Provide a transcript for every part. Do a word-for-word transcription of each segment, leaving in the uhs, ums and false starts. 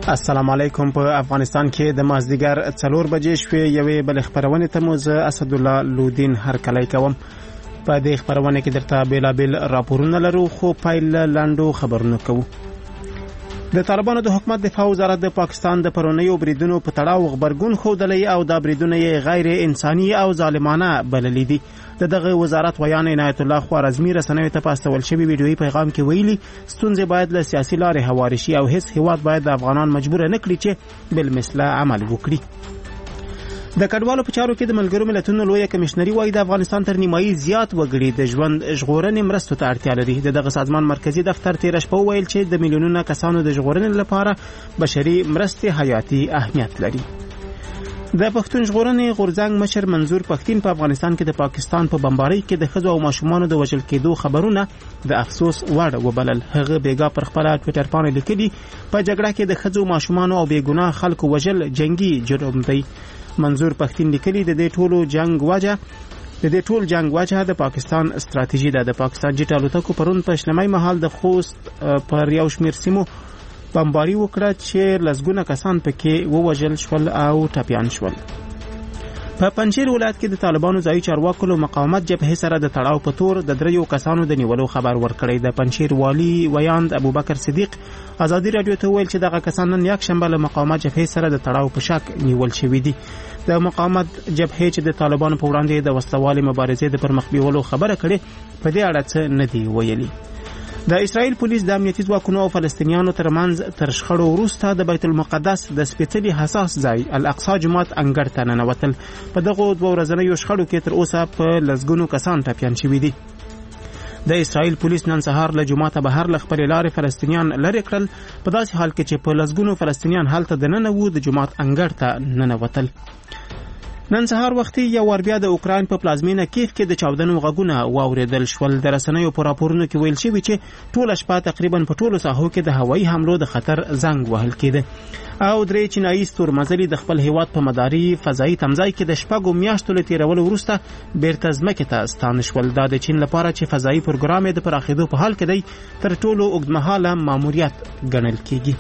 السلام علیکم. په افغانستان کې د مازدیګر څلور بجې شوې یوې بل خبرونه ته مو زه اسد الله لودین هرکلی کوم. په دې خبرونه کې درته بیلابل راپورونه لرو، خو پایل لاندو خبرونه کوو. د طالبانو د حکومت دفاع وزارت د پاکستان د پرونیو بریدونو په تړاو خبرګون خوندلی او دا بریدونه یې غیر انساني او ظالمانه بللي دي. د دغه وزارت ویان عنایت الله خوارزمي رسنیو ته پاستول شوی ویډیویي پیغام کې ویلي ستونزې باید له سیاسي لارې هوارې شي او هیڅ هیواد باید د افغانان مجبور نه کړي چې بالمثله عمل وکړي. د کډوالو په چارو کې د ملګرو ملتونو لویه کمشنري وايي د افغانستان تر نیمایي زیات وګړي د ژوند ژغورنې مرستو ته اړتیا لري. د دغه سازمان مرکزی دفتر تیر شپه ویل چې د میلیونونو کسانو د ژغورنې لپاره بشري مرستې حیاتي اهمیت لري. د پښتون ژغورنې غورځنګ مشر منظور پښتين په افغانستان کې د پاکستان په بمبارۍ کې د ښځو او ماشومانو د وژل کېدو خبرونه د افسوس وړ وبلل. هغه بیګا پر خپل ټوئیټر باندې لیکلي په جګړه کې د ښځو ماشومانو او بېګناه خلکو وژل جنگي جرم دی. منظور پښتين لیکلي د دې ټولو جنگ وجه د دې ټول جنگ وجه د پاکستان ستراتیژي ده. د پاکستان جټ الوتکو پرون په شلمای محل د خوست پر یو شمیر سیمو بمباری وکړه چې لسګونه کسان پکې ووژل شول او ټپیان شول. په پنجشیر ولایت کې د طالبانو ځایي چارواکو له مقاومت جبهې سره د تړاو په تور د دریو کسانو د نیولو خبر ورکړی. د پنجشیر والی ویاند ابوبکر صدیق ازادي رادیو ته ویل چې دغه کسان نن یک شنبه له مقاومت جبهې سره د تړاو په شک نیول شوي دي. د مقاومت جبهې چې د طالبانو په وړاندې د وسلوالې مبارزې د پرمخ بیولو خبره کړې په دې اړه څه نه دی ویلي. د اسرائیل پولیس د امنیتي ځواکونو او فلسطینیانو ترمنځ تر شخړو وروسته د بیت المقدس د سپېڅلي حساس ځای الاقصی جومات انګړ ته ننوتل. په دغو دوه ورځنیو شخړو کې تر اوسه په لسګونو کسان ټپیان شوي دي. د اسرائیل پولیس نن سهار له جوماته بهر له خپلې لارې فلسطینیان لرې کړل، په داسې حال کې چې په لسګونو فلسطینیان هلته دننه وو د جومات انګړ ته ننوتل. نن سهار وختي یو ور بیا د اوکراین په پلازمینه کیف کې د چاودنو غږونه واوریدل شول. د رسنیو په راپورونو کې ویل شوی چې ټوله شپه تقریبا په ټولو ساحو کې د هوایي حملو د خطر زنګ وهل کېده او درې چینایي ستورمزلي د خپل هیواد په مداري فضایي تمځای کې د شپږو میاشتو له تیرولو وروسته بیرته ځمکې ته ستانه شول. دا د چین لپاره چې فضایي پروګرام یې د پراخېدو په حال کې دی تر ټولو اوږدمهاله ماموریت ګڼل کېږي.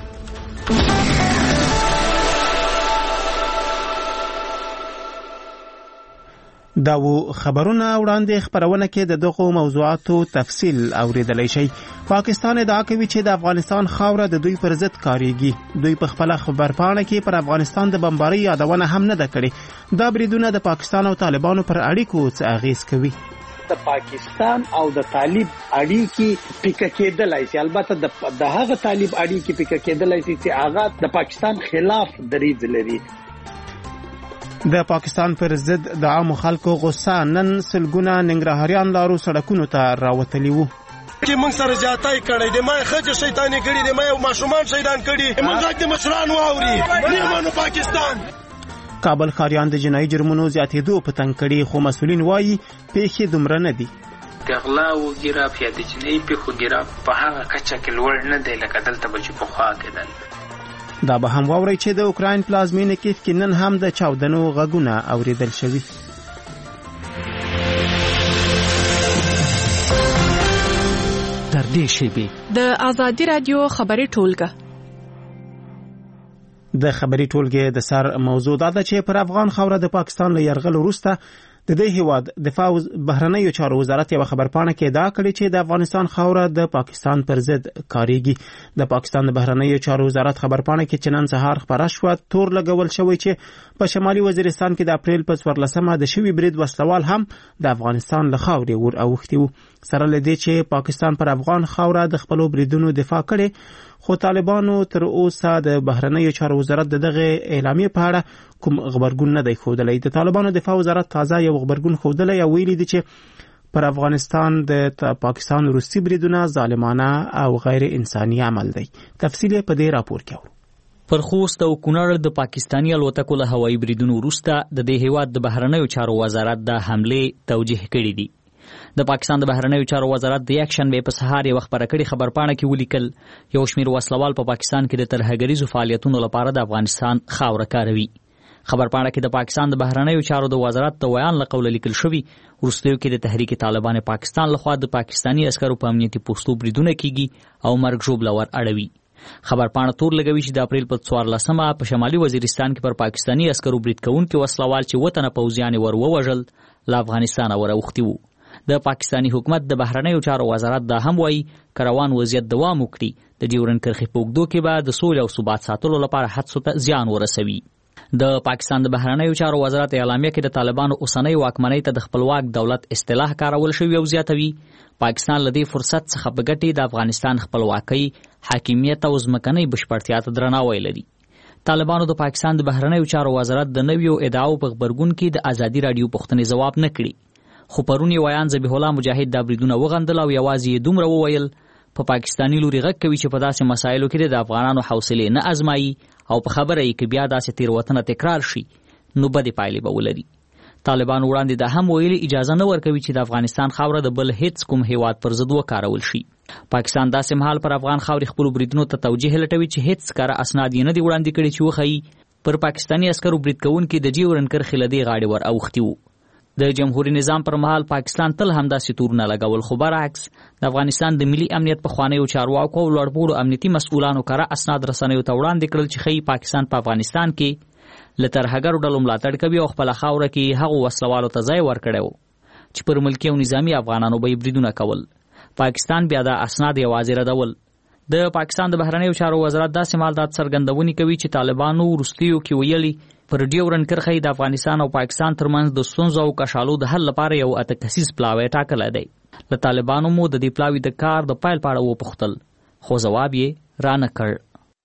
دا و خبرونه وړاندې خبرونه کې د دغو موضوعاتو تفصیل اوریدلی شي. پاکستان ادعا کوي چې د افغانستان خاوره د دوی پر ضد کاریږي. دوی په خپل خبرپاڼه کې پر افغانستان د بمبارۍ یادونه هم نه ده کړې. دا بریدونه د پاکستان او طالبانو پر اړیکو څه اغیز کوي؟ د پاکستان او د طالب اړیکې پیکه کېدلای شي. البته د هغه طالب اړیکې پیکه کېدلای شي چې هغه د پاکستان خلاف دریځ لري. د پاکستان پر ضد د عام خلکو غصه نن سلګونه ننګرهاریان لارو سړکونو ته راوتلی وو. چې موږ سره جاتای کړی دی، ما خځه شیطانی کړی دی، ما ماشومان شیطان کړی، موږ د مشران واوري نیمانو پاکستان. کابل ښاریان د جنایي جرمونو زیاتېدو په تنګ کړي، خو مسؤلین وایي پیښې دومره نه دي. د غلا او ګراف یا د جنایي پیښو ګراف په هغه کچه کې لوړ نه دی لکه دلته به چې پخوا کېدل. دا به هم واورئ چې د اوکراین پلازمینه کیف کې نن هم د چاودنو غږونه اوریدل شوي. تر دې شیبې د ازادي رادیو خبري ټولګه د خبري ټولګې د سر موضوع دا ده چې پر افغان خاوره د پاکستان له یرغل وروسته د دې هیواد دفاع بهرنیو چارو وزارت یو خبرپاڼه کې ادعا کړې چې د افغانستان خاوره د پاکستان پر ضد کاریږي. د پاکستان د بهرنیو چارو وزارت خبرپاڼه کې چې نن سهار خبره شوه تور لګول شوی چې په شمالي وزیرستان کې د اپریل په څوارلسمه د شوي برید وسلوال هم د افغانستان له خاورې ور اوښتي وو. سره له دې چې پاکستان پر افغان خاوره د خپلو بریدونو دفاع کړې، خو طالبانو تر اوسه د بهرنیو چارو وزارت دغه اعلامیې په اړه کوم خبرګون نه دی ښودلی. د طالبانو دفاع وزارت تازه یو خبرګون ښودلی او ویلي دي چې پر افغانستان د پاکستان روسي بریدونه ظالمانه او غیر انساني عمل دی. تفصیل په دې راپور کې اورو. پر خوست او کونړ د پاکستاني الوتکو له هوایي بریدونو وروسته د دې هیواد د بهرنیو چارو وزارت د حملې توجیه کړې دي. د پاکستان د بهرنیو چارو وزارت د یک شنبه په سهار یو خبره کړي خبرپاڼه کې ولیکل یو شمیر وسلوال په پاکستان کې د ترهګریزو فعالیتونو لپاره د افغانستان خاوره کاروي. خبرپاڼه کې د پاکستان د بهرنیو چارو د وزارت د بیان له قوله لیکل شوی وروستیو کې د تحریک طالبان پاکستان لخوا د پاکستاني عسکرو په امنیتي پوستو بریدونه کیږي او مرګ ژوبله ور اړوي. خبرپاڼه تور لګوي چې د اپریل په څوارلسمه په شمالي وزیرستان کې پر پاکستاني عسکرو برید کوونکي وسلوال چې اووه تنه پوځیان یې ور ووژل له افغانستانه وراوښتي وو. د پاکستاني حکومت د بهرنیو چارو وزارت دا هم وایي که روان وضعیت دوام وکړي د ډیورنډ کرښې په اوږدو کې به د سولې او ثبات ساتلو لپاره حدسو ته زیان ورسوي. د پاکستان د بهرنیو چارو وزارت اعلامیه کې د طالبانو اوسنۍ واکمنۍ ته د خپلواک دولت اصطلاح کارول شوی او زیاتوي پاکستان له دې فرصت څخه په ګټې د افغانستان خپلواکۍ، حاکمیت او ځمکنۍ بشپړتیا ته درناوی لري. طالبانو د پاکستان د بهرنیو چارو وزارت د نویو ادعاو په خبرګون کې د ازادي راډیو پوښتنې ځواب نه کړي، خو پرون یې ویان ذبیح الله مجاهد دا بریدونه وغندل او یوازې یې دومره وویل په پاکستاني لوري غږ کوي چې په داسې مسایلو کې د افغانانو حوصلې نه ازمایي او په خبره یې که بیا داسې تېروتنه تکرار شي نو بدې پایلې به ولري. طالبان وړاندې دا هم ویلي اجازه نه ورکوي چې د افغانستان خاوره د بل هیڅ کوم هیواد پر ضد وکارول شي. پاکستان داسې مهال پر افغان خاورې خپلو بریدونو ته توجیه لټوي چې هیڅ ښکاره اسناد یې نه دي وړاندې کړي چې وښیي پر پاکستاني عسکرو برید کوونکي د ډیورنډ کرښې له دې غاړې ور اوښتي وو. د جمهوریت نظام پر مهال پاکستان تل همداسې تورونه لګول، خو برعکس د افغانستان د ملي امنیت پخوانیو چارواکو او لوړپوړو امنیتي مسؤلانو کره اسناد رسنیو ته وړاندې کړل چې ښیي پاکستان په افغانستان کې له ترهګرو ډلو ملاتړ کوي او خپله خاوره کې هغو وسلوالو ته ځای ورکړی و چې پر ملکي او نظامي افغانانو به یې بریدونه کول. پاکستان بیا دا اسناد یوازې ردول. د پاکستان د بهرنیو چارو وزارت داسې مهال دا څرګندونې کوي چې طالبانو وروستیو کې ویلي پر ډیورنډ کرښې د افغانستان او پاکستان ترمنځ د ستونزو او کشالو د حل لپاره یو اته کسیز پلاوی ټاکلی دی. له طالبانو مو د دې پلاوي د کار د پیل په اړه وپوښتل، خو ځواب یې رانه کړ.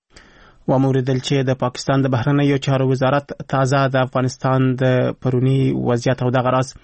وموریدل چې د پاکستان د بهرنیو چارو وزارت تازه د افغانستان د پرونی وضعیت او دغه راز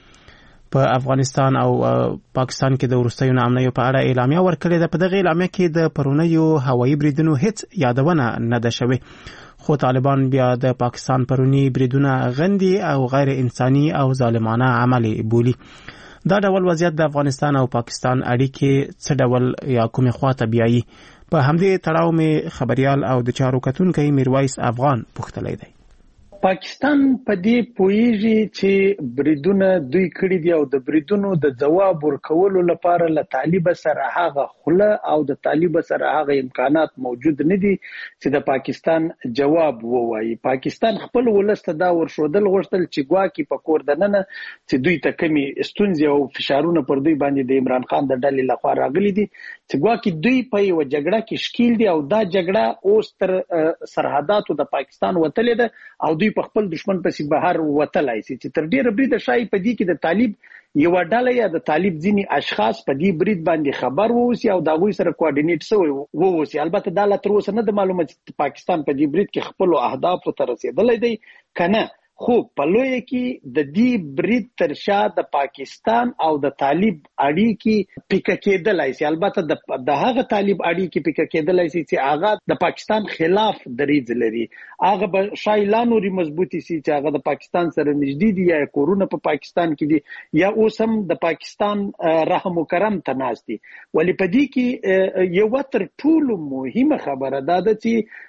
په افغانستان او پاکستان کې د وروستیو ناامنیو په اړه اعلامیه ورکړې ده. په دغه اعلامیه کې د پرونیو هوایي بریدونو هیڅ یادونه نه ده شوې، خو طالبان بیا د پاکستان پرونی بریدونه غندي او غیر انساني او ظالمانه عمل بولي. دا ډول وضعیت د افغانستان او پاکستان اړیکې څه ډول یا کومې خواته بیایي؟ په همدې تړاو مې خبریال او د چارو کتونکی میرویس افغان پوښتلی دی. پاکستان په دې پوهیږي چې بریدونه دوی کړي دي او د بریدونو د جواب ورکولو لپاره له طالب سره هغه خوله او د طالب سره هغه امکانات موجود نه دي چې د پاکستان جواب ووایي. پاکستان خپل ولسته دا ورښودل غوښتل چې ګواکې په کور دننه چې دوی ته کمې ستونزې او فشارونه پر دوی باندې د عمران خان د ډلې لخوا راغلي دي چې ګواکې دوی په یوه جګړه کې ښکیل دي او دا جګړه اوس تر سرحداتو د پاکستان وتلې ده او دوی په خپل دشمن پسې بهر وتلای شي چې تر ډیره بریده شای په دې کې د طالب یو ډله یا د طالب ځینی اشخاص په دې برید باندې خبر ووسی او دا غوي سره کوارډینیټ شوی ووسی. البته دا لا تر اوسه نه د معلومه چې پاکستان په دې برید کې خپل اهداف ته رسیدلی دی کنه، خو په لویه کې د دې برید تر شا د پاکستان او د طالب اړیکې پیکه کېدلی شي. البته د هغه طالب اړیکې پیکه کېدلی شي چې هغه د پاکستان خلاف دریځ لري، هغه به شاید لا نورې مضبوطې شي چې هغه د پاکستان سره نږدې دي یا کورونه په پاکستان کې دي یا اوس هم د پاکستان رحم و کرم ته ناست دي. ولې په دې کې یوه تر ټولو مهمه خبره دا ده چې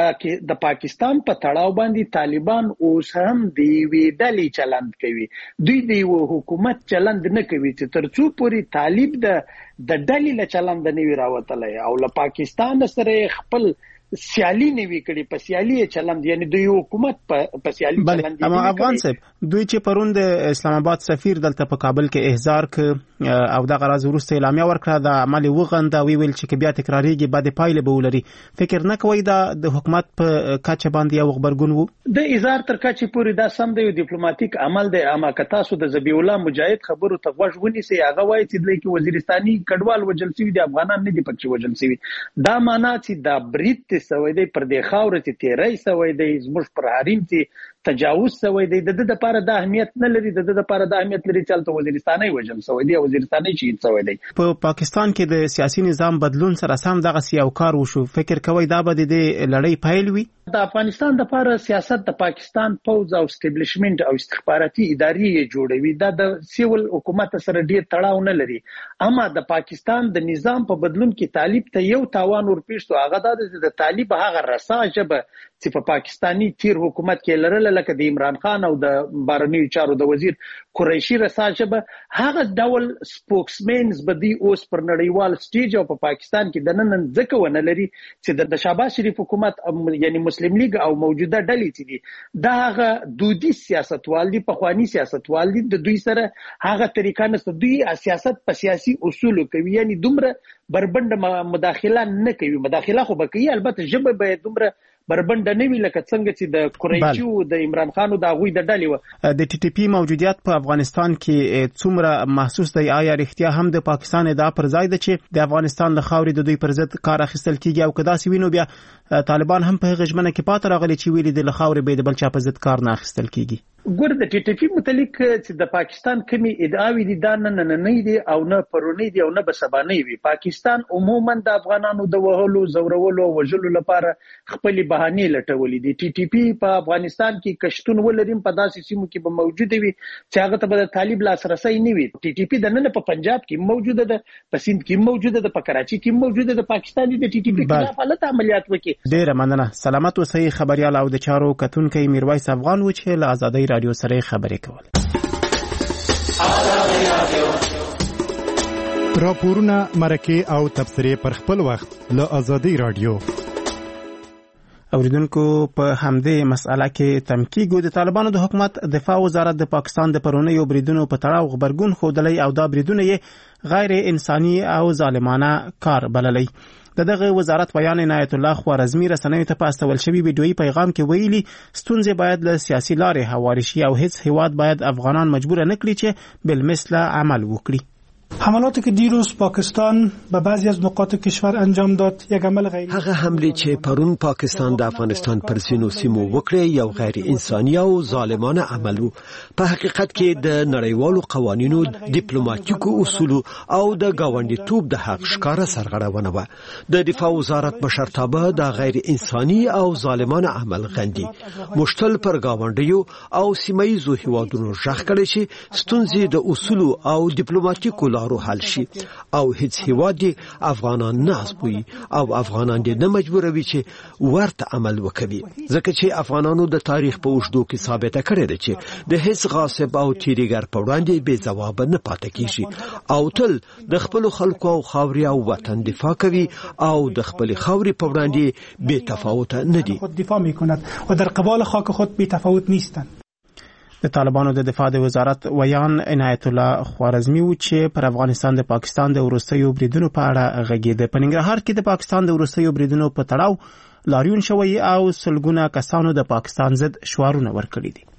د پاکستان په تړاو باندې طالبان اوس هم د یوې ډلې چلند کوي، دوی د یو حکومت چلند نه کوي چې تر څو پورې طالب د د ډلې له چلند نه وي راوتلی او له پاکستان سره خپل سیالي نه وی کړي، په سیالي چلند یعنی د یو حکومت په سیالي چلند. اما افغان صاحب دوی چې پرون د اسلام آباد سفیر دلته په کابل کې احضار ک او دغه راز وروسته اعلامیه ورکړه د عمل وغنده وی ویل چې بیا تکراریږي بعد پایله به ولري. فکر نه کوي دا د حکومت په کچه باندې یو خبرګون وو د اظهار تر کچې پورې دا سم دی ډیپلوماټیک عمل دی. اما که تاسو د ذبیح الله مجاهد خبرو ته غوږ ونیسئ هغه وایي چې دلته کې وزیرستاني کډوال وژل شوي دي، افغانان نه دي پکې وژل شوي. دا معنا چې دا برید سوی دی پر دې خاوره چې تیری سوی دی، زموږ پر حریم چې تجاوز سوی دی، د د لپاره د اهمیت نه لري، د د لپاره د اهمیت لري چې هلته وزیرستاني وژل سوی دی او وزیرستاني شهید سوی دی. په پاکستان کې د سیاسي نظام بدلون سره سم دغسې یو کار وشو، فکر کوئ دا به د دې لړۍ پیل وي؟ د افغانستان لپاره سیاست د پاکستان پوځ او اسټابلیشمنت او استخباراتي ادارې جوړوي، دا د سیول حکومت سره ډیر تړاو نه لري. اما د پاکستان د نظام په بدلون کې طالب ته یو تاوان ورپېښ شو، هغه دا د طالب هغه رسا ژبه چې په پاکستانی تیر حکومت کې لرل لکه د عمران خان او د بهرنیو چارو د وزیر قریشي رساجبه هغه ډول سپوکسمنز به دی اوس پر نړیوال سټیج او په پاکستان کې د نن ځکه ونه لري چې د شهباز شریف حکومت یعنی مسلم لیگ او موجوده ډلې چې دي دا هغه دودي سیاستوال دي په خواني سیاستوال دي د دوی سره هغه طریقه نشته دوی سیاست په سیاسي اصول کوي یعنی دومره بربند مداخله نه کوي مداخله خو به کوي البته ژبه به دومره بربند نه وی لکه څنګه چې د قریشي او د عمران خان او د غوی د ډلې و د ټي ټي پی موجودیت په افغانستان کې څومره محسوس دی آیا رښتیا هم د پاکستان ادعا پر ځای ده چې د افغانستان له خاورې د دوی پر ضد کار اخیستل کیږي او کدا سی وینو بیا طالبان هم په غژمنه کې پاتې راغلي چې ویلي د خاورې به د بل چا په ضد کار نه اخیستل کیږي ګور د ټي ټي پی متعلق چې د پاکستان کمی ادعاوی دي دا نه نه نه دي او نه پرونی دي او نه بسبانه وي پاکستان عموما د افغانانو د وهلو زورولو او وژلو لپاره خپل بهانې لټولې دي ټي ټي پی په افغانستان کې کشتون ولریم په داسې سیمو کې به موجود وي چې هغه ته د طالب لاسرسي نه وي ټي ټي پی د نن په پنجاب کې موجوده ده په سند کې موجوده ده په کراچي کې موجوده ده پاکستان د ټي ټي پی خلاف حالت عملیات وکړي ډیره مننه سلامت اوسئ خبريال او د چارو کتونکو میرویس افغان و چې له آزادۍ رادیو سره خبرې کول راپورونه مرکه او تبصره پر خپل وخت له آزادۍ رادیو اوریدونکو په همدې مسأله کې تمکیګو د طالبانو د حکومت دفاع وزارت د پاکستان د پرونیو بریدونو په تړاو خبرګون خوده او دا بریدونه یې غیر انساني او ظالمانه کار بللی د دغه وزارت بیان عنایت الله خوارزمی رسنیو ته په استول شوی ویډیویي پیغام کې ویلي ستونزې باید له سیاسي لارې هواري شي او هیڅ هیواد باید افغانان مجبور نه کړي چې بالمثل عمل وکړي حملاتی که دیروز پاکستان به بعضی از نقاط کشور انجام داد یک عمل غیر هغه حمله چې پرون پاکستان د افغانستان پر ځینو سیمو وکړه یو غیر انساني او ظالمانه عمل و په حقیقت کې د نړیوالو قوانینو ډیپلوماټیکو اصول او د گاونډیتوب د حق ښکارا سرغړونه و د دفاع وزارت مشرتابه د غیر انساني او ظالمانه عمل غندي مشتل پر گاونډیو او سیمایي هیوادونو ځخ کړي چې ستونزې د اصول او ډیپلوماټیکو لارو حل شي او هیڅ هیواد افغانان نه اسبوي او افغانان دې نه مجبوروي چې ورته عمل وکړي ځکه چې افغانانو د تاریخ په اوږدو کې ثابته کړې ده چې د هیڅ غاصب او تیریګر په وړاندې بې ځواب نه پاتې کیږي او تل د خپل خلکو او خاورې او وطن دفاع کوي او د خپل خاورې په وړاندې بې تفاوت نه دي خود دفاع میکند و در قبال خاک خود بی تفاوت نیستند د طالبانو د دفاع د وزارت ویان عنایت الله خوارزمی و چې پر افغانستان د پاکستان د وروستیو بریدونو په اړه غږیده په ننګرهار کې د پاکستان د وروستیو بریدونو په تړاو لاریون شوی او سلګونه کسانو د پاکستان ضد شعارونه ورکړي دي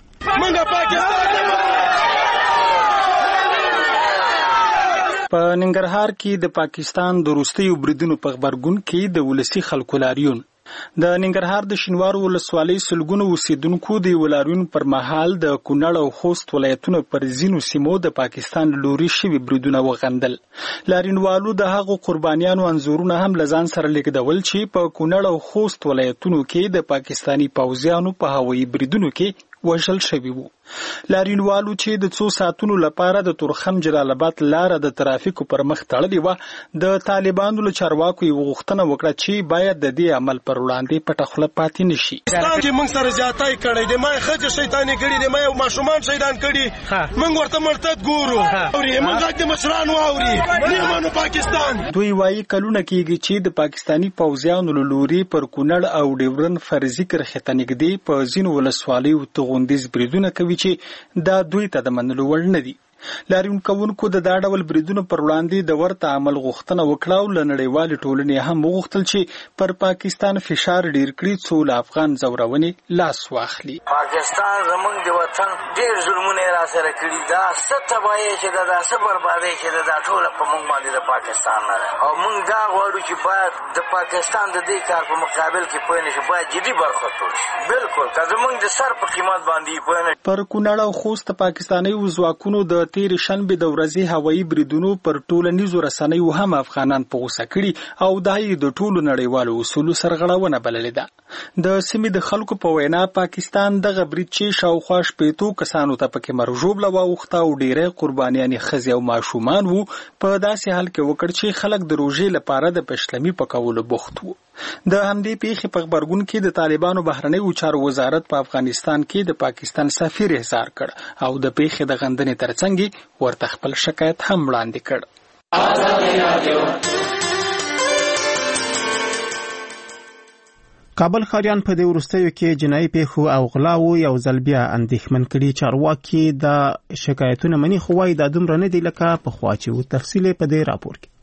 په ننګرهار کې د پاکستان د وروستیو بریدونو په خبرګون کې د ولسی خلکو لاریون د ننګرهار د شینوار ولسوالۍ سلګونو اوسیدونکو د ولاریون پر مهال د کونړ او خوست ولایتونو پر ځینو سیمو د پاکستان لوري شوی بریدونه وغندل لارینوالو د هغو قربانیانو انزورونه هم لزان سره لیکدول چې په کونړ او خوست ولایتونو کې د پاکستانی پوځیانو په هوایي بریدونو کې وژل شوی وو لارینوالو چې د څو ساعتونو لپاره د تورخم جلال آباد لار د ترافیکو پر مخ تړلې و د طالبانو له چارواکو یو غوښتنه وکړه چې باید د دې عمل پر وړاندې پټه خوله پاتې نشي چې موږ سره زیاتای کړی دی ما خځه شیطانی کړی دی ما یو ماشومان شیطان کړی موږ ورته مرتد ګورو او موږ د مشران واوري نیمانو پاکستان دوی وايي کلونه کېږي چې د پاکستانی پوځیانو له لوري پر کونړ او ډیورن فرضي کرښې ته نږدې په ځینو ولسوالیو توغندیز بریدونه کوي چې دا دوی ته د منلو وړ نه دي لاریون کوونکو د دا ډول بریدونو پر وړاندې د ورته عمل غوښتنه وکړه او له نړیوالې ټولنې هم وغوښتل چې پر پاکستان فشار ډیر کړي څو له افغان زورونې لاس واخلي پاکستان زموږ د وطن ډیر ظلمونه را سره کړي دا څه تباهي چې دا څه بربادي چې دا ټول په موږ باندې د پاکستان نه او موږ دا غواړو چې باید د پاکستان د دې کار په مقابل کې پوه نشي باید جدي برخورد وشي بالکل که زموږ د سر په قیمت باندې پوه نشي پر کونړ او خوست پاکستاني ځواکونو د تیر شنبه د ورځې هوایي بریدونو پر ټولنیزو رسنیو هم افغانان په غوسه کړي او دای د ټولو نړیوالو اصولو سرغړونه بللې ده د سیمې د خلکو په وینا پاکستان دغه برید چې شاوخوا شپېتو کسانو ته پکې مرجوب لواوخته او ډېرې قربانیانې ښځې او ماشومان وو په داسې حال کې وکړ چې خلک د روژې لپاره د پشلمي پکولو بوخت وو د همدې پیښې په خبرګون کې د طالبانو بهرنیو چارو وزارت په افغانستان کې د پاکستان سفیر احضار کړ او د پیښې د غندنې ترڅنګ ورته خپل شکایت هم وړاندې کړ. کابل ښاریان په دې وروستیو کې جنایي پیښو او غلاو یو ځل بیا اندېښمن کړي. چارواکي د شکایتونه مني خو وايي دا دومره نه دی لکه پخوا چې وو. تفصیل په دې راپور کې.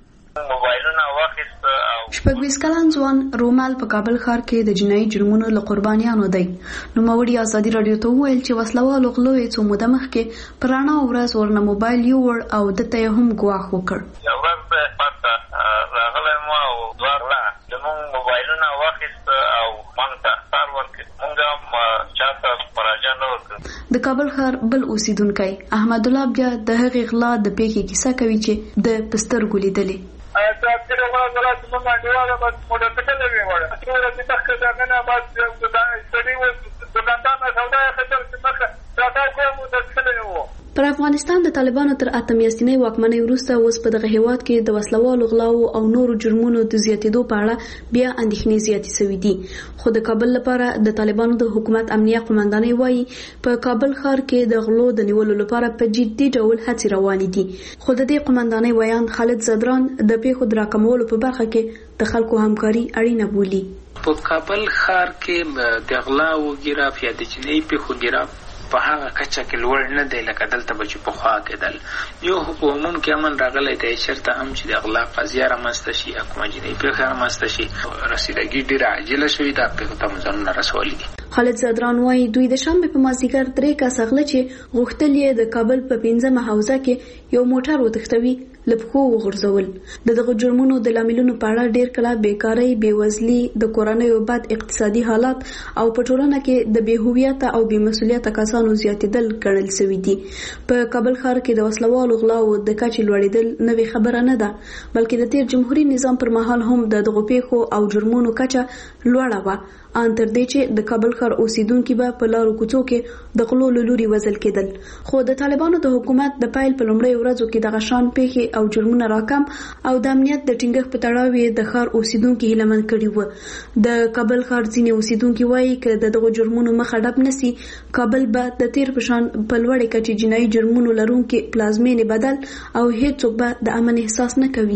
شپږویشت کلن ځوان رومال په کابل ښار کې د جنایي جرمونو له قربانیانو دی. نوموړي ازادي راډیو ته وویل چې وسلوالو غلو یې څو موده مخکې په رڼا ورځ ورنه موبایل یووړ او دته یې هم ګواښ وکړ. یو ورځ پته راغلی مو او دوه غلا زموږ موبایلونه واخیست او موږ ته سار ورکړ. موږ هم چاته مراجعه نه وکړه. د کابل ښار بل اوسیدونکی احمد الله بیا د هغې غلا د پیښې کیسه کوي چې د پسترګو لیدلې. تاکره ولا ولا څنګه دیواله بس موږ ته څه لوي وړه ټول دې تخته دا نه بس د سړي و دکاندار نه سودا خطر چې مخه راځي کوم د څه لوي. پر افغانستان د طالبانو تر اته میاشتنۍ واکمنۍ وروسته اوس په دغه هیواد کې د وسلوالو غلاو او نورو جرمونو د زیاتېدو په اړه بیا اندېښنې زیاتې شوې دي. خو د کابل لپاره د طالبانو د حکومت امنیه قومندانۍ وایي په کابل ښار کې د غلو د نیولو لپاره په جدي ډول هڅې روانې دي. خو د دې قومندانۍ ویان خالد زدران د پیښو د راکمولو په برخه کې د خلکو همکاري اړینه بولي. په کابل ښار کې د غلاو ګراف یا د جنایي پیښو ګراف په هغه کچه کې لوړ نه دی لکه دلته به چې پخوا کېدل. یو په عموم کې امن راغلی دی چېرته هم چې د غلا قضیه رامنځته شي یا کومه جنایي پیښه رامنځته شي رسیدګي ډېره عاجله شوې ده. پیښو ته ځانونه رسولي دي. خالد زدران وایي دوی د شنبې په مازدیګر درې کسه غله چې غوښتل یې د کابل په پنځمه حوزه کې یو موټر وتښتوي له پښو وغورځول. د دغه جرمونو د لاملونو په اړه ډېر کله بیکارۍ، بېوزلي، د کورنیو بد اقتصادي حالات او په ټولنه کې د بې هویته او بې مسؤلیته کسانو زیاتېدل ګڼل شوي دي. په کابل ښار کې د وسلوالو غلاو د کچې لوړېدل نوې خبره نه ده، بلکې د تیر جمهوري نظام پر مهال هم د دغو پیښو او جرمونو کچه لوړه وه، ان تر دې چې د کابل ښار اوسیدونکي به په لارو کوڅو کې د غلو له لوري وژل کېدل. خو د طالبانو د حکومت د پیل په لومړیو ورځو کې دغه شان پیښې او جرمونه راکم او د امنیت د ټینګښت په تړاو یې د ښار اوسیدونکي هیلهمن کړي وو. د کابل ښار ځینې اوسیدونکي وایي که د دغو جرمونو مخه ډب نسي، کابل به د تیر په شان په لوړې کچې جنایي جرمونو لرونکي پلازمینې بدل او هیڅوک به د امن احساس نه کوي.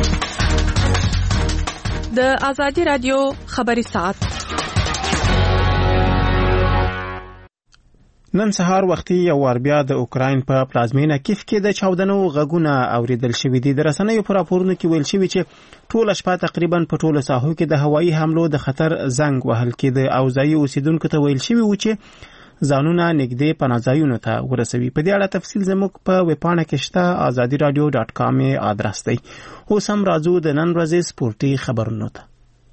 د ازادي رادیو خبري ساعت. نن سهار وختي یو وار بیا د اوکراین په پلازمینه کیف کې د چاودنو غږونه اوریدل شوي دي. د رسنیو په راپورونو کې ویل شوي چې ټوله شپه تقریبا په ټولو ساحو کې د هوایي حملو د خطر زنګ وهل کېده او ځایي اوسیدونکو ته ویل شوي و چې ځانونه نږدې پناه ځایونو ته ورسوي. په دې اړه تفصیل زموږ په ویبپاڼه کې شته، ازادي رادیو ډاټ کام آدرس دی. اوس هم راځو د نن ورځې سپورتي خبرونو ته.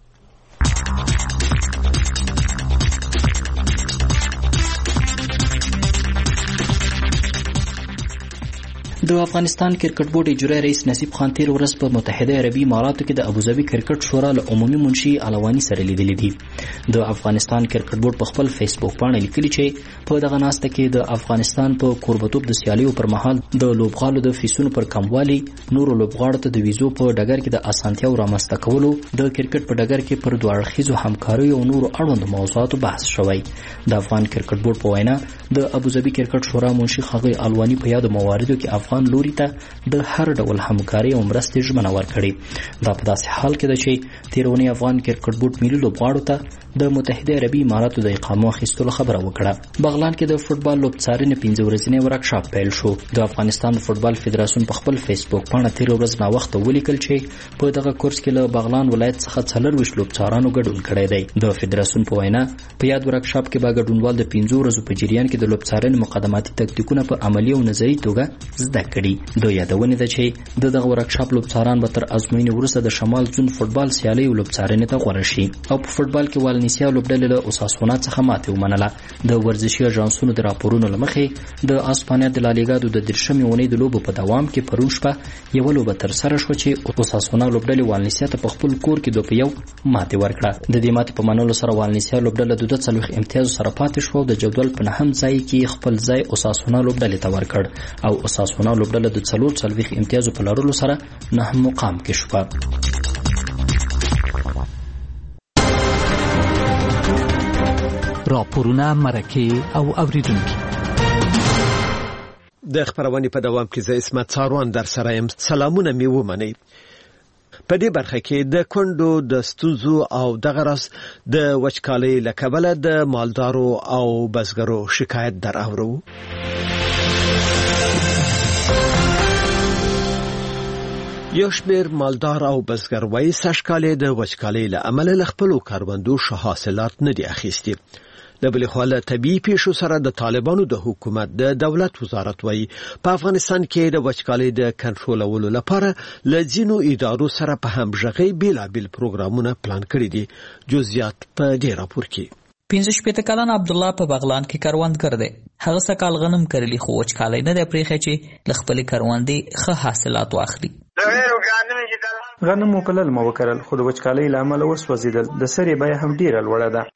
د افغانستان کرکټ بورډ اجرایي رئیس نصیب خان تیر ورځ په متحده عربي اماراتو کې د ابوظبي کرکټ شورا له عمومي منشي علواني سره لیدلې دي. د افغانستان کرکټ بورډ په خپل فیسبوک باندې لیکلي چې په دغه ناسته کې د افغانستان په کوربتوب د سیالیو پر مهال د لوبغالو د فیسونو پر کموالي، نورو لوبغاړو ته د ویزو په ډګر کې د اسانتیاو رامنځته کولو، د کرکټ په ډګر کې پر دوه اړخیزو همکاریو او نورو اړوندو موضوعاتو بحث شوی. د افغان کرکټ بورډ په وینا د ابوظبي کرکټ شورا منشي ښاغلي علواني په یادو مواردو کې افغان لوري ته د هر ډول همکاري او مرستې ژمنه ورکړې. دا په داسې حال کې ده چې تیرونی افغان کرکټ بورډ ملي لوبغاړو ته د متحده عربي اماراتو د اقامو اخیستلو خبره وکړه. بغلان کې د فوټبال لوبڅارنې پنځه ورځنی ورکشاپ پیل شو. د افغانستان فوټبال فدراسیون په خپل فیسبوک باندې تیر ورځ نا وخت ولیکل چې په دغه کورس کې له بغلان ولایت څخه څلورویشت لوبڅارانو ګډون کړی دی. د فدراسیون په وینا په یاد ورکشاپ کې به ګډونوال د پنځه ورځو په جریان کې د لوبڅارنې مقدماتي تکتیکونه په عملي او نظري توګه زده کړي. د یادونه ده چې دغه ورکشاپ لوبڅاران به تر ازموینې وروسته د شمال زون فوټبال سیالۍ لوبڅارنې ته غوره شي. او په فوټبال کې والنسیا لوبډلې له اوساسونا څخه ماتې ومنله. د ورزشي اژانسونو د راپورونو له مخې د اسپانیا د لالیګا د درشمې اونۍ د لوبو په دوام کې پرون شپه یوه لوبه ترسره شوه چې اوساسونا لوبډلې والنسیا ته په خپل کور کې دوه په یو ماتې ورکړه. د دې ماتې په منلو سره والنسیا لوبډله د دوه څلوېښت امتیازو سره پاتې شوه او د جدول په نهم ځای کې خپل ځای اوساسونا لوبډلې ته ورکړ او اوساسونا لوبډله د څلور څلوېښت امتیازو په لرلو سره نهم مقام کې شوه. راپورونه، مرکې او اوریدونکي. د خبرونې په دوام کې زه اسمت ساروان در سره یم. سلامونه مې ومنئ. په دې برخه کې د کونډو د ستونزو او دغه راس د وچکالۍ له کبله د مالدارو او بزګرو شکایت در اورو. یو شمېر مالدار او بزګر وایي سږکال د وچکالۍ له امله له خپلو کروندو ښه حاصلات نه دي اخیستي. د بلې خوا له طبیعي پیښو سره د طالبانو د حکومت د دولت وزارت وایي په افغانستان کې د وچکالۍ د کنټرولولو لپاره له ځینو ادارو سره په همغږۍ بیلابیل پروګرامونه پلان کړي دي. جزئیات په دې راپور کې. پنځه شپېته کلن عبدالله په بغلان کې کروندګر دی. هغه سږکال غنم کرلی خو وچکالۍ نه دی پرېښی چې له خپلې کروندې ښه حاصلات واخلي. غنم وکړل مو وکړل خو د وچکالۍ له امله وسوځېدل. د سرې بیه هم ډیره لوړه ده.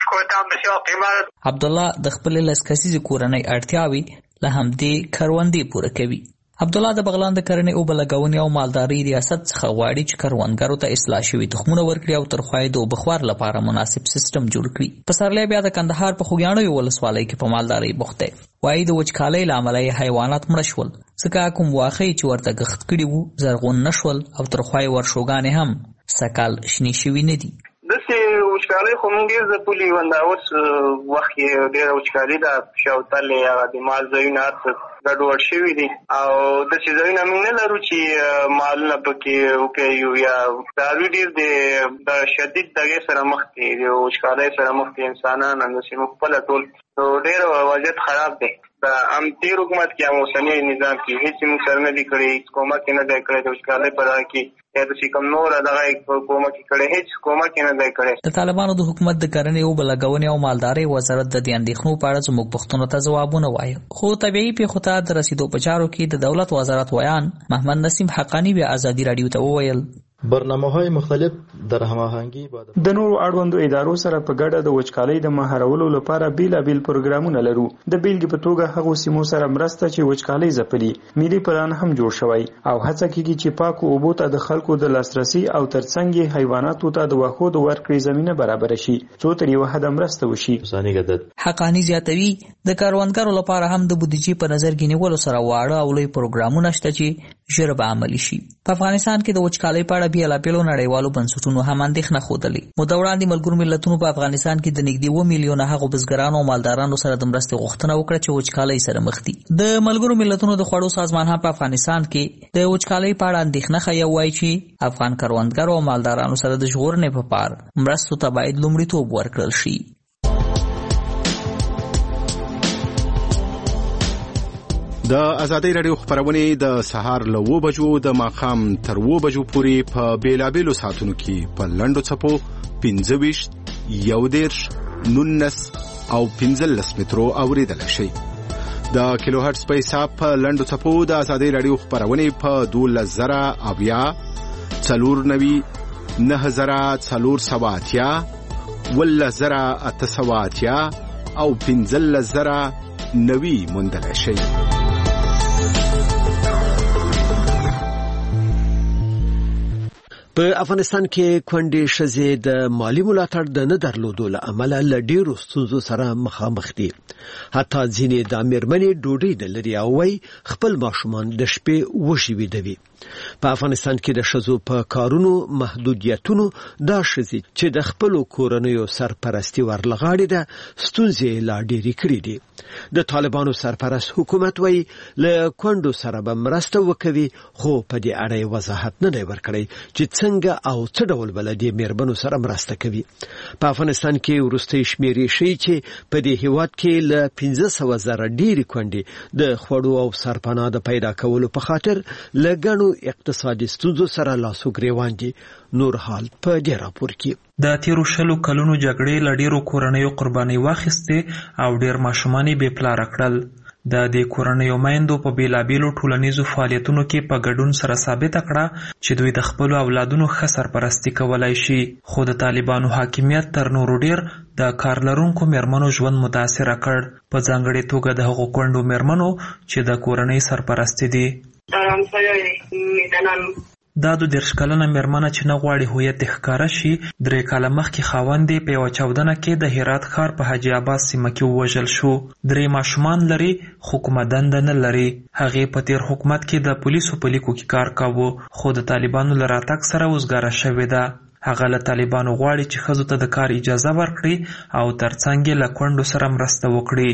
عبدالله د خپلې لس کسیزې کورنۍ اړتیاوې له همدې کروندې پوره کوي. عبدالله د بغلان د کرنې اوبه لګونې او مالدارۍ ریاست څخه غواړي چې کروندګرو ته اصلاح شوي تخمونه ورکړي او تر خوای د اوبخوار لپاره مناسب سیستم جوړ کړي. پسرلی بیا د کندهار په خوږیاڼیو ولسوالۍ کې په مالدارۍ بوخت دی. وایي د وچکالۍ له امله یې حیوانات مړه شول، ځکه کوم واښه چې ورته ګښت کړي وو زرغون نه شول او تر خوای ورشوګانې هم سږکال شنې شوي نه دي. داسې وچکالۍ خو موږ ډېر ځپلي ونده اوس وخت کې ډېره وچکالي ده. شاوتل یې هغه د مال ځایونه هر څه ګډوډ شوي دي او داسې ځایونه موږ نه لرو چې مالونه پکې وکړو یا څاروي ډېر د شدید دغې سره مخ دي، د وچکالۍ سره مخ دي انسانان همداسې موږ خپله ټول. نو ډېر وضعیت خراب دی. د ام تیر حکومت کې هم اوسنی نظام کې هیڅ موږ سره نه دي کړی، کومک یې نه دی کړی د وچکالۍ په اړه کې یا داسې کوم نور دغه کومک یې کړی، هیڅ کومک یې نه دی کړی. د طالبانو د حکومت د کرنې اوبه لګونې او مالدارۍ وزارت د دې اندېښنو په اړه زموږ پوښتنو ته ځوابونه وایه، خو طبیعي پیښو ته د رسیدو په چارو کې د دولت وزارت ویان محمد نسیم حقانی بیا ازادي راډیو ته وویل برنامه‌های مختلف در هماهنگی با د نورو اړوندو ادارو سره په ګډه د وچکالۍ د مهارولو لپاره بیلابیل پروګرامونه لرو. د بیلګې په توګه هغو سیمو سره مرسته چې وچکالۍ ځپلي ملي پلان هم جوړ شوی او هڅه کیږي چې پاکو اوبو ته د خلکو د لاسرسي او ترڅنګ یې حیواناتو ته د واښو د ورکړې زمینه برابر شي څو تر یوه حده مرسته وشي. حقانی زیاتوي د کاروانګرو لپاره هم د بودیجې په نظر کې نیولو سره واړه او لوی پروګرامونه شته چې ژر به عملي شي. په افغانستان کې د وچکالۍ په اړه بیلابیلو نړیوالو بنسټونو هم اندېښنه ښودلې. موده وړاندې ملګرو ملتونو په افغانستان کې د نږدې اووه میلیونه هغو بزګرانو او مالدارانو سره د مرستې غوښتنه وکړه چې وچکالۍ سره مخ دي. د ملګرو ملتونو د خوړو سازمان هم په افغانستان کې د وچکالۍ په اړه اندېښنه ښیي او وایي چې افغان کروندګرو او مالدارانو سره د ژغورنې په پار مرستو ته باید لومړیتوب ورکړل شي. د ازادۍ راډیو خبرونه د سهار له اوه بجو د ماښام تر اوه بجو پورې په بیلابیلو ساعتونو کې په لنډو څپو پنځه ویشت، یو دېرش، نولس او پنځلس مترو اوریدلی شئ. د کیلو هرټز په حساب په لنډو څپو د ازادۍ راډیو خبرونه په دولس زره اویا، څلور نوي، نهه زره څلور سوه اتیا، اوولس زره اته سوه اتیا او پنځلس زره نوي موندلی شئ. په افغانستان کې کونډې ښځې د مالی ملاتړ د نه درلودو له امله له ډېرو ستونزو سره مخامخ دي. حتی ځینې د مېرمنې ډوډۍ نه لري او وایي خپل ماشومان د شپې وږي ویدوي. په افغانستان کې د ښځو په کارونو محدودیتونو دا ښځې چې د خپلو کورنیو سرپرستي ورلغاړي ده ستونزې لا ډېرې کړي دي. د طالبانو سرپرست حکومت وایي له کونډو سره به مرسته وکوي خو په دې اړه یې وضاحت نه دی ورکړی چې څنګه او څه ډول به له دې مېرمنو سره مرسته کوي. په افغانستان کې وروستۍ شمېرې ښیي چې په دې هېواد کې له پنځه سوه زره ډېرې کونډې د خوړو او سرپناه د پیدا کولو په خاطر له ګڼو اقتصادي ستونزو سره لاس و ګرېوان دي. نور حال په دې راپور کې. د تیرو شلو کلونو جګړې له ډېرو کورنیو قربانۍ واخیستې او ډېر ماشومان یې بې پلاره کړل. د دې کورنیو میندو په بیلابیلو ټولنیزو فعالیتونو کې په ګډون سره ثابته کړه چې دوی د خپلو اولادونو ښه سرپرستي کولی شي. خو د طالبانو حاکمیت تر نورو ډېر د کار لرونکو مېرمنو ژوند متاثره کړ، په ځانګړې توګه د هغو کونډو مېرمنو چې د کورنۍ سرپرستي دي. دا د دېرش کلنه مېرمنه چې نه غواړي هویت یې ښکاره شي درې کاله مخکې خاوند یې په یوه چاودنه کې د هرات ښار په حاجي عباس سیمه کې ووژل شو. درې ماشومان لري خو کومه دنده نه لري. هغې په تېر حکومت کې د پولیسو په لیکو کې کار کاوه خو د طالبانو له راتګ سره وزګاره شوې ده. هغه له طالبانو غواړي چې ښځو ته د کار اجازه ورکړي او ترڅنګ یې له کونډو سره مرسته وکړي.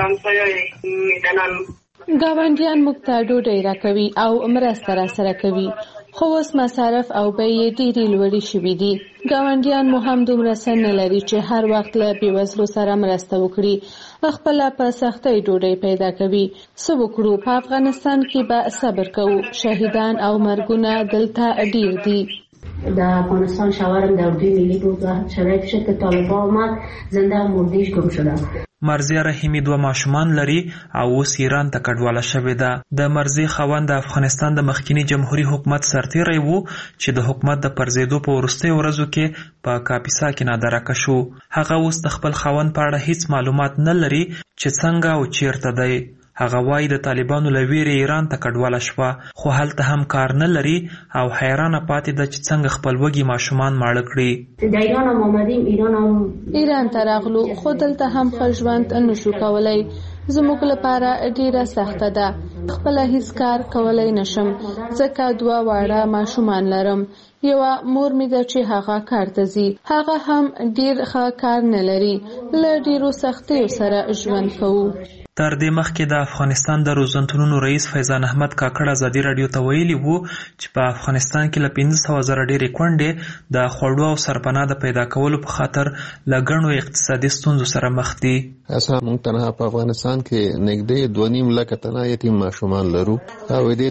ګاونډیان موږ ته ډوډۍ راکوي او مرسته راسره کوي خو اوس مصارف او بیې ډېرې لوړې شوي دي. ګاونډیان مو هم دومره سن نه لري چې هر وخت له بېوزلو سره مرسته وکړي. خپله په سختۍ ډوډۍ پیدا کوي. څه وکړو؟ په افغانستان کې به صبر کوو. شهیدان او مرګونه دلته ډېر دي. در افغانستان شوهرم در اردوی ملی بود و شرایط شد که طالبان آمد زنده و مردهش گم شده. مرزیه رحیمی دوه ماشومان لري او اوس ایران ته کډواله شوې ده. د مرزي خاوند د افغانستان د مخکینی جمهوریت حکومت سرتیری وو چې د حکومت د پرځېدو په وروستیو ورځو کې په کاپیسا کې نادرکه شو. هغه اوس د خپل خاوند په اړه هیڅ معلومات نه لري چې څنګه او چیرته دی. هغه وایي د طالبانو له ویرې ایران ته کډواله شوه خو هلته هم کار نه لري او حیرانه پاتې ده چې څنګه خپل وږي ماشومان ماړه کړي. د ایران هم آمدیم ایران هم ایران ته راغلو خو دلته هم ښه ژوند نشو کولی. زموږ لپاره ډیره سخته ده. خپله هیڅ کار کولی نشم ځکه دوه واړه ماشومان لرم. یوه مور مې ده چې هغه کار ته ځي. هغه هم ډیر ښه کار نه لري. له ډیرو سختیو سره ژوند کوو. تر دې مخکې د افغانستان د روزنتونونو رئیس فیضان احمد کاکړ ازادي راډیو ته ویلي وو چې په افغانستان کې له پنځه سوه زره ډېرې کونډې د خوړو او سرپناه د پیدا کولو په خاطر له ګڼو اقتصادي ستونزو سره مخ دي. اصلا موږ تنها په افغانستان کې نږدې دوه نیم لکه تنه یتیم ماشومان لرو او دې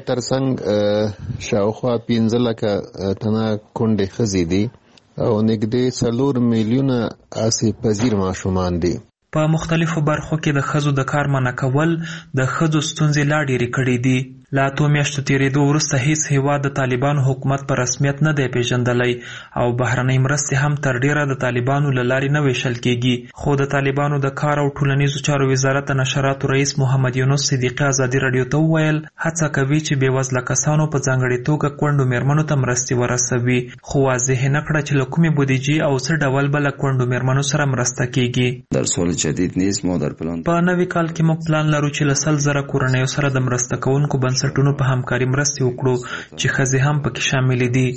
ترڅنګ شاوخوا پنځه لکه تنه کونډې ښځې دي او نږدې څلور میلیونه آسیب پذیر ماشومان دي. په مختلفو برخو کې د ښځو د کار منع کول د ښځو ستونزې لا ډېرې کړې دي. له اتو میاشتو تېرېدو وروسته هیڅ هیواد د طالبانو حکومت په رسمیت نه دی پیژندلی او بهرنۍ مرستې هم تر ډېره د طالبانو له لارې نه ویشل کېږي. خو د طالبانو د کار او ټولنیزو چارو وزارت د نشراتو رئیس محمد یونس صدیقي ازادي راډیو ته وویل هڅه کوي چې بېوزله کسانو په ځانګړې توګه کونډو میرمنو ته مرستې ورسوي خو واضح یې نه کړه چې له کومې بودیجې او څه ډول به له کونډو میرمنو سره مرسته کېږي. در سال جدید نیز ما در پلان په نوي کال کې موږ پلان لرو چې له سل زره کورنیو سره د مرسته کوونکو بنسټونو په همکاري مرستې وکړو چې ښځې هم پکې شاملې دي.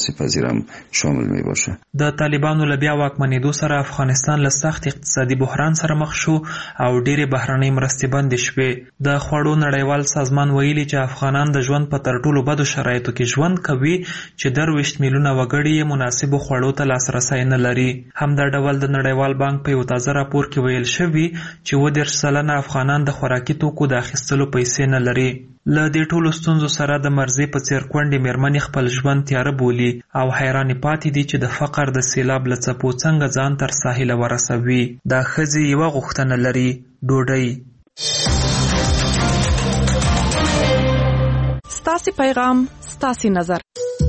د طالبانو له بیا واکمنېدو سره افغانستان له سخت اقتصادي بحران سره مخ شو او ډېرې بهرنۍ مرستې بندې شوې. د خوړو نړیوال سازمان ویلي چې افغانان د ژوند په تر ټولو بدو شرایطو کې ژوند کوي چې درویشت میلیونه وګړي یې مناسبو خوړو ته لاسرسی نه لري. همدا ډول د نړیوال بانک په یو تازه راپور کې ویل شوي چې اووه دېرش سلنه افغانان د خوراکي توکو د اخیستلو پیسې نه لري. له دې ټولو ستونزو سره د مرزي په څېر کونډې میرمنې خپل ژوند تیاره بولي او حیرانې پاتې دي چې د فقر د سیلاب له څپو څنګه ځان تر ساحله ورسوي. دا ښځې یوه غوښتنه لري: ډوډۍ. ستاسې پیغام ستاسې نظر.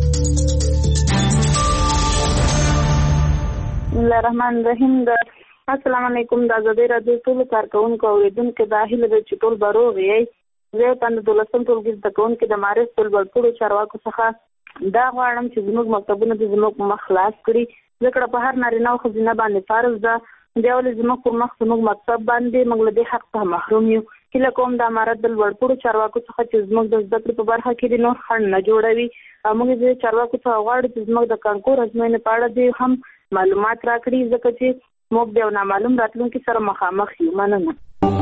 بسم الله الرحمن الرحیم. السلام علیکم. د ازادي راډیو ټولو کارکونکو او اوریدونکو د هیله ده چې ټول به روغ یئ. زه یو تن د دولسم ټولګي زده کوونکې د معارف په لوړپوړو چارواکو څخه دا غواړم چې زموږ مکتبونه دې زموږ په مخ خلاص کړي. زده کړه په هر نارینه او ښځینه باندې فرض ده. بیا ولې زموږ پر مخ زموږ مکتب باندې موږ له دې حق څخه محروم یو. هیله کوم د امارت د لوړپوړو چارواکو څخه چې زموږ د زده کړې په برخه کې دې نور خنډ نه جوړوي. موږ د چارواکو څخه غواړو چې زموږ د کانکور ازموینې په اړه دې هم معلومات راکړي ځکه چې موږ د یو نامعلوم راتلونکي سره مخامخ یو. مننه.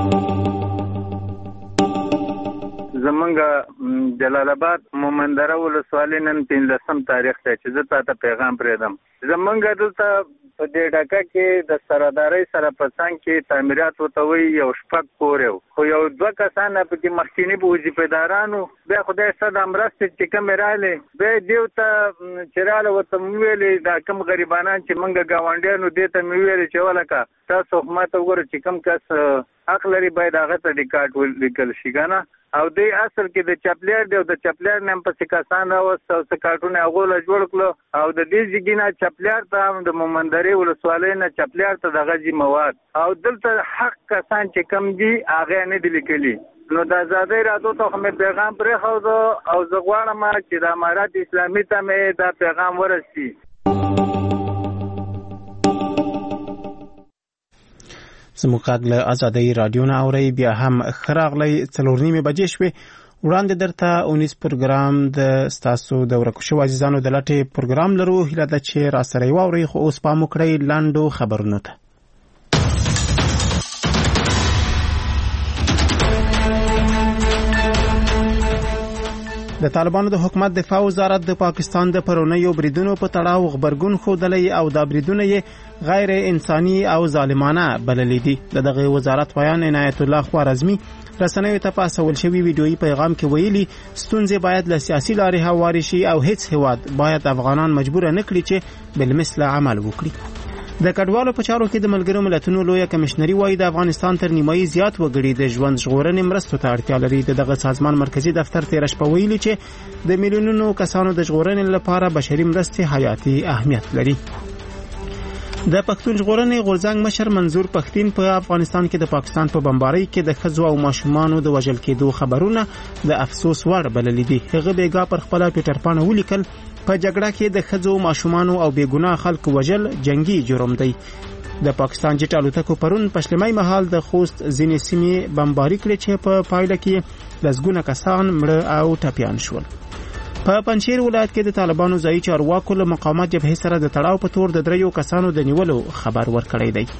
زمونږ جلال آباد مومندره ولسوالۍ نن پنځلسم تاریخ دی چې زه تا ته پیغام پرېږدم. زمونږ دلته په دې ډکه کې د سردارۍ سره په څنګ کې تعمیرات ورته وایي یو شپږ کور یو خو یو دوه کسان پکې مخکیني وظیفهدارانو بیا خدای سره د مرستې چې کومې رالې بیا دې ته چې راله ورته مې ویلې دا کوم غریبانان چې موږ ګاونډیانو دې ته مې ویلې چې ولکه تاسو ما ته وګوره چې کوم کس حق لري باید هغه ته ریکارډ ولیکل شي کنه. او دی اصل کې د چپلیر دی او د چپلیر نه پسې کسان راوست او څه کارټونه هغو له جوړ کړو او د دې ځګي نه چپلیر ته هم د مومندرې ولسوالۍ نه چپلیر ته دغه ځي مواد او دلته حق کسان چې کم دي هغه نه دي لیکلي. نو د ازادۍ راډیو ته مې پیغام پرېښود او زه غواړم چې د امارت اسلامي ته مې دا پیغام ورسي. زموږ غږ له ازادۍ راډیو نه اورئ. بیا هم ښه راغلی. څلور نیمې بجې شوې. وړاندې درته اونیز پروګرام د ستاسو د ورکو شوو عزیزانو د لټې پروګرام لرو. هیله ده چې راسره یې واورئ، خو اوس پام وکړئ لنډو خبرونو ته. د طالبانو د حکومت دفاع وزارت د پاکستان د پرونیو بریدونو په تړاو خبرګون ښودلی او دا بریدونه یې غیر انساني او ظالمانه بللي دي. د دغه وزارت بیان عنایت الله خوارزمي رسنیو ته په استول شوي ویډیویي پیغام کې ویلي ستونزې باید له سیاسي لارې هوارې شي او هیڅ هیواد باید افغانان مجبور نه کړي چې بالمثل عمل وکړي. د کډوالو په چارو کې د ملګرو ملتونو لویه کمشنري وايي د افغانستان تر نیمایي زیات وګړي د ژوند ژغورنې مرستو ته اړتیا لري. د دغه سازمان مرکزی دفتر تېره شپه ویلي چې د میلیونونو کسانو د ژغورنې لپاره بشري مرستې حیاتي اهمیت لري. د پښتون ژغورنې غورځنګ مشر منظور پښتين په افغانستان کې د پاکستان په بمبارۍ کې د ښځو او ماشومانو د وژل کېدو خبرونه د افسوس وړ بللي دي. هغه بیګا پر خپل ټویټر باندې ولیکل په جګړه کې د ښځو، ماشومانو او بې ګناه خلکو وژل جنگي جرم دی. د پاکستان جټ الوتکو پرون په شلمای مهال د خوست ځینې سیمې بمباري کړې چې په پایله کې لسګونه کسان مړه او ټپیان شول. په پنجشیر ولایت کې د طالبانو ځایي چارواکو له مقاومت جبهې سره د تړاو په تور د دریو کسانو د نیولو خبر ورکړی دی.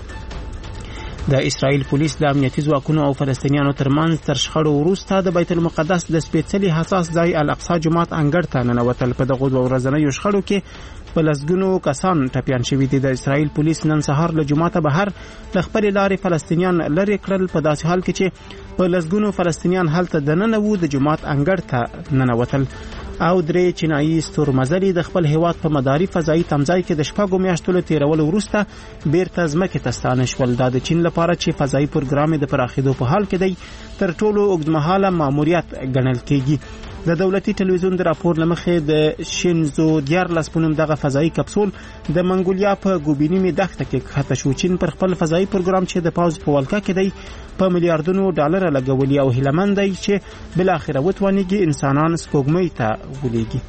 د اسرائیل پولیس د امنیتي ځواکونو او فلسطینیانو ترمنځ تر شخړو وروسته د بیت المقدس د سپېڅلي حساس ځای الاقصی جومات انګړ ته ننوتل. په دغو دوه ورځنیو شخړو کې په لسګونو کسان ټپیان شوي دي. د اسرائیل پولیس نن سهار له جوماته بهر له خپلې لارې فلسطینیان لرې کړل، په داسې حال کې چې په لسګونو فلسطینیان هلته دننه وو. د جومات انګړ ته ننوتل او درې چینایي ستورمزلي د خپل هیواد په مداري فضایي تمځای کې د شپږو میاشتو له تېرولو وروسته بیرته ځمکې ته ستانه شول. دا د چین لپاره چې فضایي پروګرام د پراخېدو په حال کې دی تر ټولو اوږدمهاله ماموریت ګڼل کېږي. د دولتي ټلویزیون د راپور له مخې د شینزو دیارلس په نوم دغه فضایي کپسول د منګولیا په ګوبینیمي دښته کې کښته شو. چین پر خپل فضایي پروګرام چې د پاوز په ولکه کې دی په میلیارډونو ډالر لګولي او هیلمن دی چې بل اخره وتوانیږي انسانان سپوږمۍ ته ولیږي.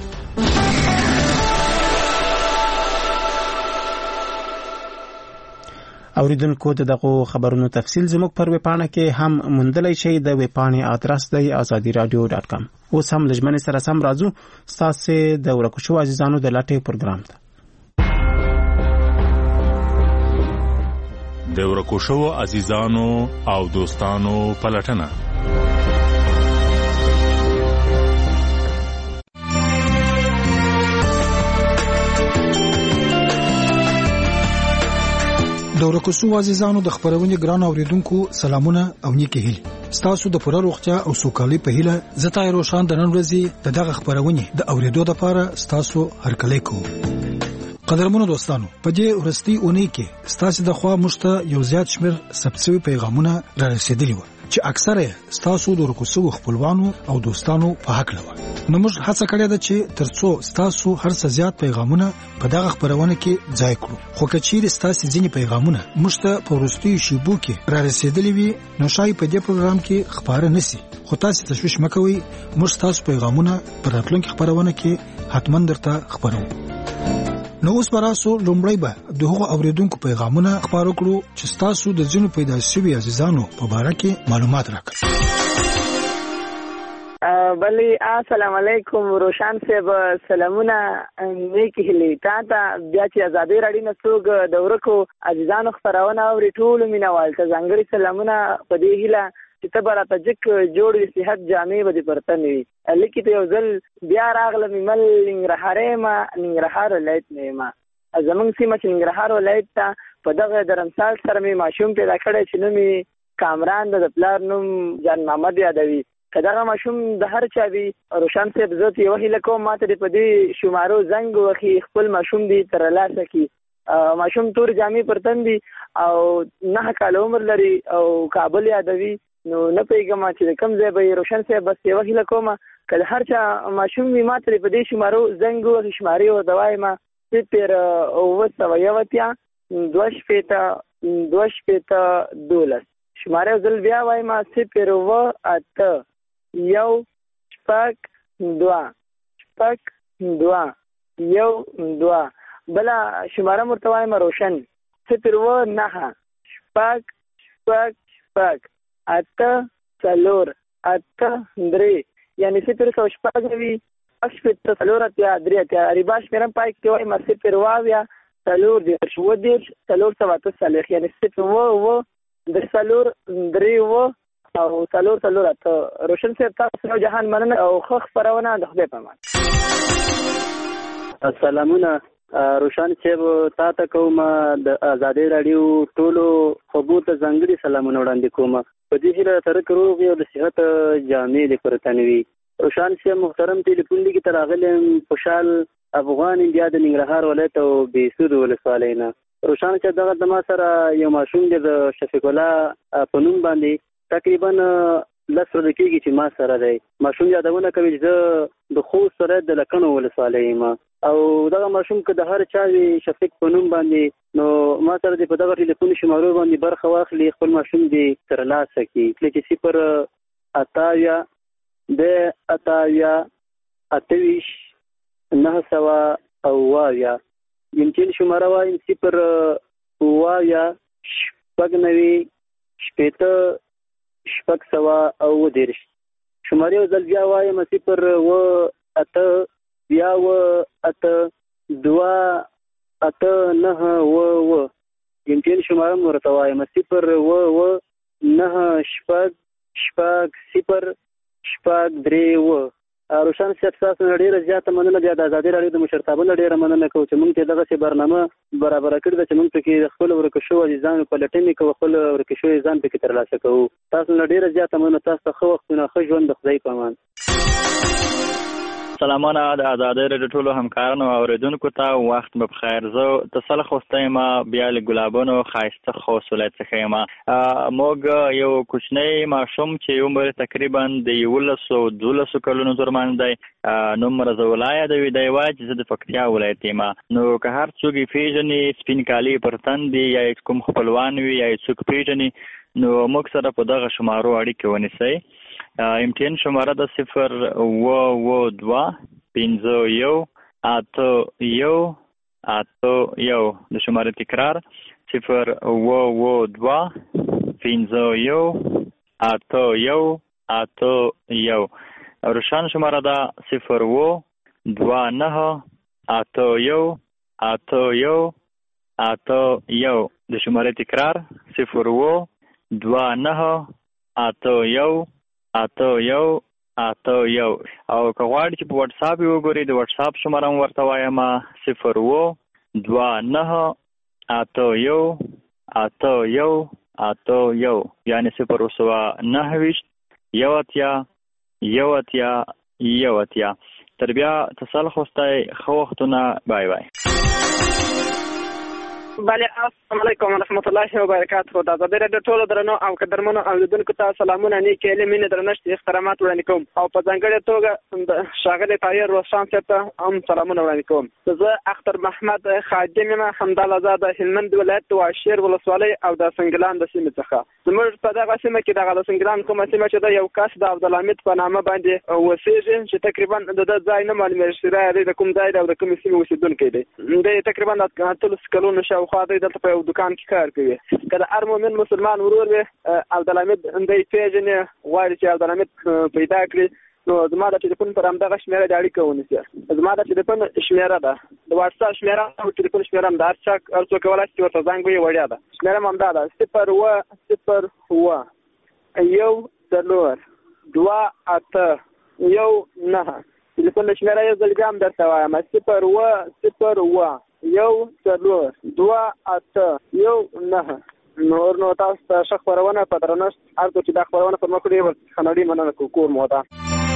اوریدونکو د دغه خبرونو تفصیل زموږ پر ویبپاڼه کې هم موندلی شئ. د ویبپاڼې ادرس دی ازادي رادیو ډاټ کام. اوس هم لږمنې سره سم راځو ستاسې د ورکو شوو عزیزانو د لټې پروګرام ته. د ورکو شوو عزیزانو او دوستانو پلټنه. د ورکو شوو عزیزانو د خبرونې ګران اوریدونکو سلامونه او نیکه هیله. ستاسو د پوره روغتیا او سوکالۍ په هیله زه تای روشان د نن ورځې د دغه خبرونې د اوریدو لپاره ستاسو هرکلی کوم. قدرمنو دوستانو، په دې ورستي اونۍ کې ستاسو د خوا مشته یو زیات شمیر سبسوي پیغامونه را رسیدلي و چې اکثره ستاسو د ورکو شوو خپلوانو او دوستانو په حق لوي. نو موږ هڅه کړې ده چې ترڅو ستاسو هر څه زیات پیغامونه په دغه خبرونه کې ځای کړو. خو کچیر ستاسو ځینی پیغامونه مشته په ورستي شیبو کې را رسیدلي وي نو شای په دې پروګرام کې خبره نسی. خو تاسو تشویش مکوئ، موږ تاسو پیغامونه پر راتلونکي خبرونه کې حتما درته خبرو. نو اوس براسو لومړی به د هغو اوریدونکو پیغامونه خبرو کړو چې تاسو د ځینو پیدا شوي عزیزانو په باره کې معلومات راکړئ. بلی السلام علیکم روشان صاحب، سلامونه نیکی هلی تا ته بیا چې ازادي راډیو نه څوک د ورکو عزیزانو خبرونه اوري ټول مینوال ته ځانګړي سلامونه په دې هیله چې ته به راته جک جوړ وي، صحت جامې به دې پرته نه وي. لیکې ته یو ځل بیا راغلم مل ننګرهار ما ننګرهار ولایت نه ما زمونږ سیمه چې ننګرهار ولایت ته په دغه درمسال سره مې ماشوم پیدا کړی چې نوم یې کامران د پلار نوم جان محمد یادوي. که دغه ماشوم د هر چا وي روشن صاحب زه ته یوه هیله کوم ماته دې په دې شمارو زنګ وکړي خپل ماشوم دې ترلاسه کړي. ماشوم تور جامې پر تن دي او نهه کاله عمر لري او کابل یادوي. نو نه پوهېږم چې د کوم ځای به یې روشن صاحب بس یوه هیله کومه که د هر چا ماشوم وي ما ته په دې شمارو زنګ ووهي شمارې ورته وایم صفر اوه سوه یو اتیا دوه شپېته دوه شپېته دولس شماره ځل بیا وایم صفر اوه اته یو شپږ دوه شپږ دوه یو دوه. بله شماره مرته وایم روشن صفر اوه نهه شپږ شپږ شپږ اته څلور اته درې یعنې صفر سوه شپږ نوي شپېته څلور اتیا درې اتیا. ریبا شمېره هم پای کې وایم صفر اوه اویا څلور دېرش اووه دېرش څلور سوه اته څلوېښت یعنې صفر اوه اوه درې څلور درې اوه او څلور څلور اته. روشن صاحب تاسو نو جهان مننه او ښه خپرونه د خدای په امان. سلامونه روشن صاحب، تا ته کوم د ازادۍ راډیو ټولو خبرو ته ځانګړي سلامونه وړاندې کوم. په دې هیله سره که روغ یو د صحت جامې دې پر تن وي. روشن صاحب محترم ټلیفون لیکي ته راغلی یم خوشحال افغان انډیا د ننګرهار ولایت او بېسود ولسوالۍ نه. روشن صاحب دغه د ما سره یو ماشوم دی د شفیق الله په نوم باندې تقریبا لس ورځې کېږي چې ما سره دی. ماشوم یادونه کوي چې زه د خوست ولایت د لکڼو ولسوالۍ یم او دغه ماشوم که د هر چا وي شفیق په نوم باندې نو ما سره دې په دغه ټلیفون شمارو باندې برخه واخلي، خپل ماشوم دې ترلاسه کړي. کله چې صفر اته اویا د اته اویا اته ویشت نهه سوه اوه اویا یمکن شماره وایم صفر اوه اویا شپږ نوي شپېته شپږ سوه اوه دېرش. شمارې یو ځل بیا وایم صفر اوه اته بیا اوه اته دوه اته نهه اوه اوه یمکن شماره هم ورته وایم صفر اوه اوه نهه شپږ شپږ صفر شپږ درې اوه. روشن صاحب تاسو نه ډېره زیاته مننه. بیا د ازادۍ راډیو د مشرتابه نه ډېره مننه کوو چې موږ ته دغسې برنامه برابره کړې ده چې موږ پکې خپلو ورکو شوو عزیزانو پلټنې کوو، خپل ورکو شوي عزیزان پکې ترلاسه کوو. تاسو نه ډېره زیاته مننه. تاسو ته ښه وختونه، ښه ژوند د خدای په امان. سلامونه د ازادۍ راډیو ټولو همکارانو او اورېدونکو ته، وخت به بخیر. زه تصل خوسته یم بیا له ګلابونو ښایسته خوست ولایت څخه یم. موږ یو کوچنی ماشوم چې عمر تقریبا د یولسو دولسو کلونو زرمان دی، نوم رضاالله یادوي. دی وایي چې زه د پکتیا ولایت یم. نو که هر څوک یې پېژني، سپین کالي پر تن دي یا کوم خپلوان وي یا څوک پېژني، نو موږ سره په دغه شمارو اړیکې ونیسئ. امتحان شماره د صفر اوه اوه دوه پنځه یو اته یو اته یو. د شماره تکرار صفر اوه اوه دوه پنځه یو اته یو اته یو. روشن شماره ده صفر اوه دوه نهه اته یو اته یو اته یو. د شماره تکرار صفر اوه دوه نهه اته یو اته یو اته یو. او که غواړئ چې په واتساپ یې وګورئ، د واتساپ شماره هم ورته وایم صفر اوه دوه نهه اته یو اته یو اته یو، یعنې صفر سوه نهه ویشت یو اتیا یو اتیا یو اتیا. تر بیا تصل خوستی، ښه وختونه. بای بای. بله السلام علیکم ورحمت الله وبرکاته. د ازادۍ راډیو ټولو درنو او قدرمنو اوریدونکو ته سلامونه، نیکې هیلې، مینې، درنښت، احترامات وړاندې کوم او په ځانګړې توګه د ښاغلي طاهر روشن صاحب ته هم سلامونه وړاندې کوم. زه اختر محمد خادم یم، همداله زه د هلمند ولایت د واشیر ولسوالۍ او د سنګلان د سیمې څخه. زموږ په دغه سیمه کې دغه د سنګلان کومه سیمه چې ده، یو کس د عبدالحمید په نامه باندې اوسېږي چې تقریبا د ده ځای نه معلومېږي چې دی د کوم ځای دی او د کومې سیمې اوسېدونکی دی. دی تقریبا د اتلس کلونو شاوخوا دی دلته په یو دوکان کې کار کوي. که د هر مؤمن مسلمان ورور وي عبدالحمید دی پېژني، غواړي چې عبدالحمید پیدا کړي، نو زما د ټلیفون پر همدغه شمېره د اړیکه ونیسي. زما د ټلیفون شمېره ده، د واټساپ شمېره او ټلیفون شمېره هم د هر چا هر څوک کولی شي چې ورته زنګ ووهي، وړیا ده. شمېره هم همدا ده صفر اوه صفر اوه یو څلور دوه اته یو نهه. ټلیفون شمېره یو ځل بیا هم درته وایم صفر اوه صفر اوه یو څلور دوه اته یو نهه. نور نو تاسو ته ښه خپرونه په درنښت. هر څوک چې دا خپرونه پر مخ کړي ورڅخه نړۍ مننه کوو. کور مو ده.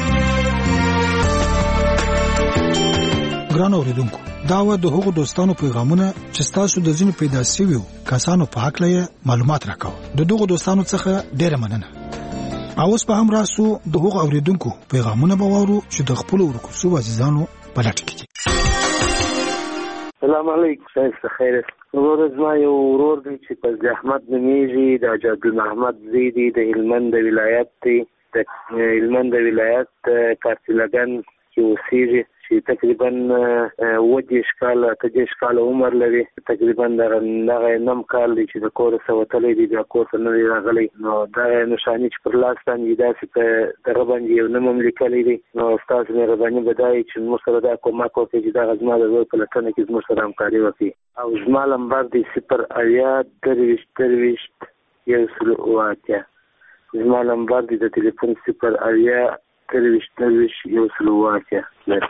ګران اوریدونکو، دا و د هغو دوستانو پیغامونه چې تاسو د ځینو پیدا شویو کسانو په حق لې معلومات راکاو. د دغو دوستانو څخه ډیره مننه. اوس په هم راسو د هغو اوریدونکو پیغامونه به واورو چې د خپل ورکو شوو عزیزانو په لټه کې دي. سلام علیکم. شایسته خیر. ورور زما یو ورور دی چې فضل احمد نومیږي، د حاج عبدالمحمد زوی دی، د هلمند د ولایت دی، د هلمند د ولایت کارتلګن کې اوسېږي، چې تقریبا اووه دېرش کاله اته دېرش کاله عمر لري. تقریبا دغه نیم کال دی چې د کوره څخه وتلی دی، بیا کور ته نه دی راغلی. نو دغه نښانې چې پر لاس باندې داسې په دغه باندې یو نوم هم لیکلی دی. نو ستاسو مهرباني به دا وي چې موږ سره دا کومک وکړي چې دغه زما د زوی په لټنه کې زموږ سره همکاري وکړي. او زما نمبر دی صفر اویا درویشت درویشت یو سل اوه اتیا. زما نمبر دی د تلیفون صفر اویا درویشت درویشت یو سل اوه اتیا.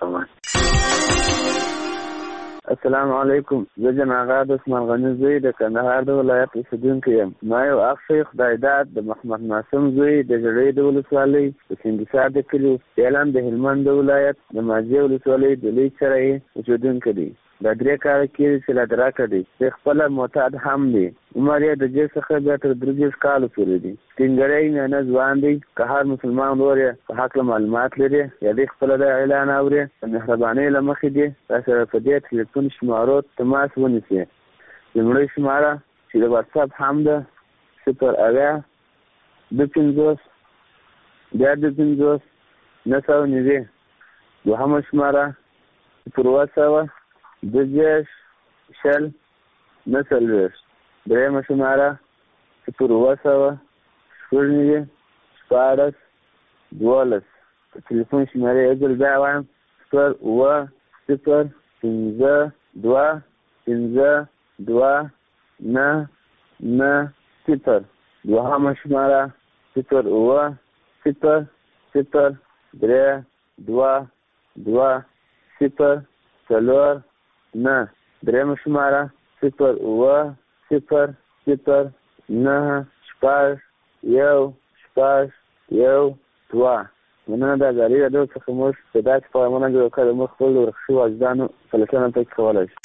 السلام علیکم. زه جناب آغا عثمان غني زوی د کندهار د ولایت اوسیدونکی یم. ما یو اخ شیخ د عیدات د محمد ناسم زوی د جړې د ولسوالۍ د سندسار د کلي اعلان د هلمند د ولایت د ماجې ولسوالۍ د لوی سرای اوسیدونکی دی. دا درې کاله کېږي چې لا دراکه دی. د خپله معتاد هم دی. عمر یې د دې څخه بیا تر درې دېرش کالو پورې دی. سپینګری میانه ځوان دی. که هر مسلمان ورور یې په هکله معلومات لري یا دی خپله د اعلان اوري، د مهربانۍ له مخې دی را سره په دې تلیفون شمارو تماس ونیسي. لومړی شماره چې د واتساپ هم ده صفر اویا دوه پنځوس بیا دوه پنځوس نهه سوه نوي. دوهمه شماره صفر اووه سوه دوه دېرش شل نهه څلوېښت. درېیمه شماره صفر اووه سوه شپږ نوي شپاړس دولس. تلیفون شمارې یو ځل بیا وایم صفر اووه صفر پنځه دوه پنځه دوه نهه نهه صفر. دوهمه شماره صفر اووه صفر صفر درې دوه دوه صفر څلور نه. درېیمه شماره صفر اووه صفر صفر نهه شپږ یو شپږ یو دوه. مننه د ازادي راډیو څخه موږ په داسې پیغامونه جوړ کړي موږ خپل ورکشي واجدانو پلټنه پکې کولی شو.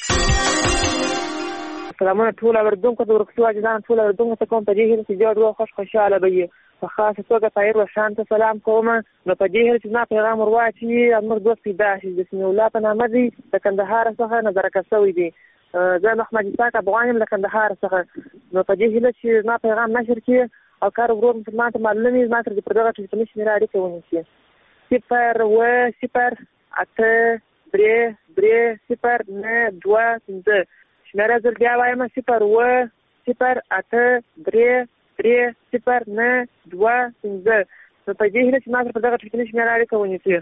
سلامونه ټول اورېدونکو ته ورکشي واجدانو ټول اورېدونکو ته کوم په دې هیله چې جوړ و خوش خوشحاله به وي. په خاصه توګه طاهر روشان ته سلام کوم. نو په دې هیله چې زما پیغام ور واچوي زموږ دوست پیدا شي د سمیع الله په نامه دی، د کندهار څخه نظرکه شوی دی. زه محمد اسحاق افغان یم له کندهار څخه. نو په دې هیله چې زما پیغام نشر کړي او کار ورور مسلمان ته معلوم وي زما سره د پر دغه ټلیفوني شمېره اړیکه ونیسي. صفر اووه صفر اته درې درې صفر نهه دوه پنځه. شمېره زر بیا وایم صفر اووه صفر اته درې درې صفر نهه دوه پنځه. نو په دې هیله چې ما سره پر دغه ټلیفوني شمېره اړیکه ونیسي.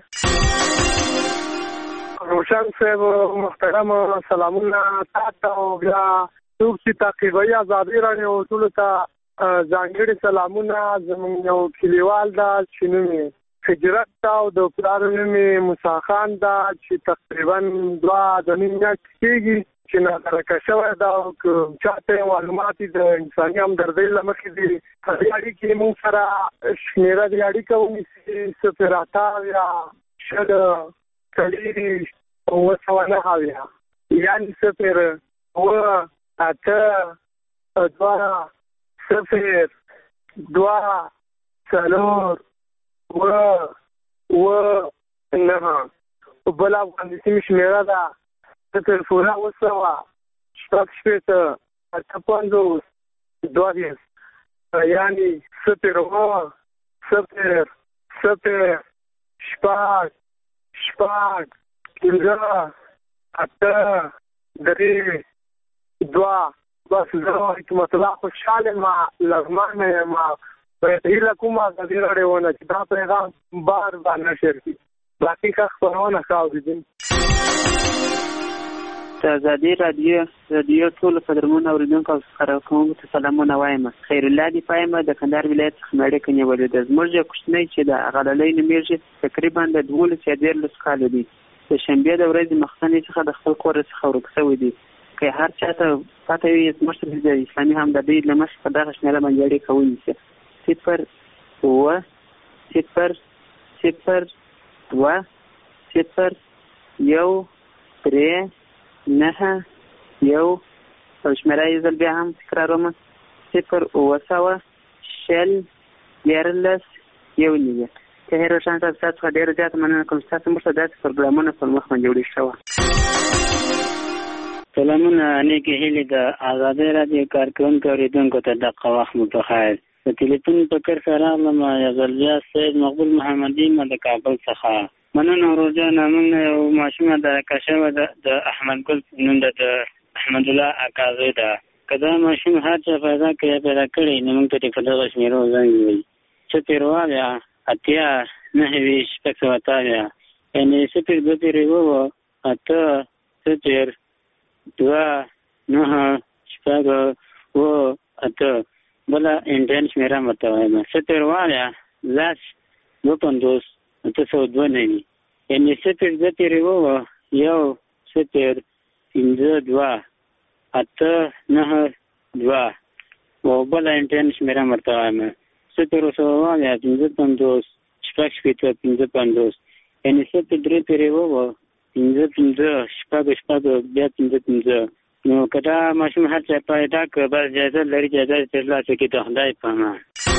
روشن صاحب محترم سلامونه تاسو او بیا څوک چې تعقیبوي ازادي راډیو ټولو ته ځانګړي سلامونه. زموږ یو کلیوال ده چې نوم یې هجرت ده او د پلار نوم یې موسی خان ده چې تقریبا دوه د نیم میاشتې کېږي چې نظرکه شوی ده. او که چاته معلومات د انساني همدردۍ له مخې دي په دې اړیکې موږ سره شمېره د اړیکه ونیسي صفر اته اویا شل څلېرویشت اووه سوه نهه اویا یعنې صفر اووه اته دوه صفر دوه څلور اووه اووه نهه. بله افغاني سیمې شمېره ده صفر پوره اوه سوه شپږ شپېته اته پنځوس دوه دېرش یعنې صفر اووه صفر صفر شپږ شپږ پنځه اته درې دوه. بس زه حکمت الله خوشحاله یم لغمانه یم. په هیله کوم ازادي راډیو نه چې دا پیغام بار بار نشر کړي. باقي ښه خپرونه ښه اورېدونکي. د ازادي راډیو راډیو ټولو قدرمنو اورېدونکو او خپرونکو ته سلامونه وایم. خیر الله دفاع یم د کندهار ولایت څخه مې اړیکه نیولې ده. زموږ یو کوچنی چې د غلالۍ نومېږي تقریبا د دولس یا دیارلس کالو دی. د شنبې د ورځې مخکنۍ څخه د خپل کور څخه ورک شوی دی. که هر چاته پته وي زموږ سره د اسلامي همدردۍ له مخې په دغه شمېره باندې اړیکه ونیسي. صفر اووه صفر صفر دوه صفر یو درې نهه یو. او شمېره یې ځل بیا هم تکراروم صفر اووه سوه شل دیارلس یو نوي. طاهر روشان صاحب ستاسو څخه ډېره زیاته مننه کوم. ستاسو موږ ته داسې پروګرامونه پر مخ باندې وړي شوه. سلامونه نیکې هیلې د ازادۍ راډیو کارکوونکو اورېدونکو ته دغه وخت مو په خیر. د ټلیفون په کرښه راغلم، یو ځل بیا سید مقبول محمدي ما د کابل څخه. مننه ورور جانه، موږ یو ماشومه درکه شوې ده د احمد ګل نوم ده، د احمد الله اکا زوی ده. که دا ماشوم هر چا پیدا کړی پیدا کړی نو موږ ته په دغه شمېرو زنګ ووایي. صفر اویا اتیا نهه ویشت شپږ سوه اتیا، یعنې صفر دوه تېرې اووه اته صفر دوه نهه شپږ اووه اته. بله انډین شمېره هم ورته وایم صفر اویا لس دوه پنځوس اته سوه دوه نوي، یعنې صفر دوه تېرې اووه یو صفر پنځه دوه اته نهه دوه. او بله انډین شمېره هم ورته وایم صفر سوه اویا پنځه پنځوس شپږ شپېته پنځه پنځوس، یعنې صفر درې تېرې اووه پنځه پنځه شپږ شپږ بیا پنځه پنځه. نو که دا ماشوم هر چا پیدا کړه بس جایزه لري، جایزه ترلاسه کړي. د خدای په امان.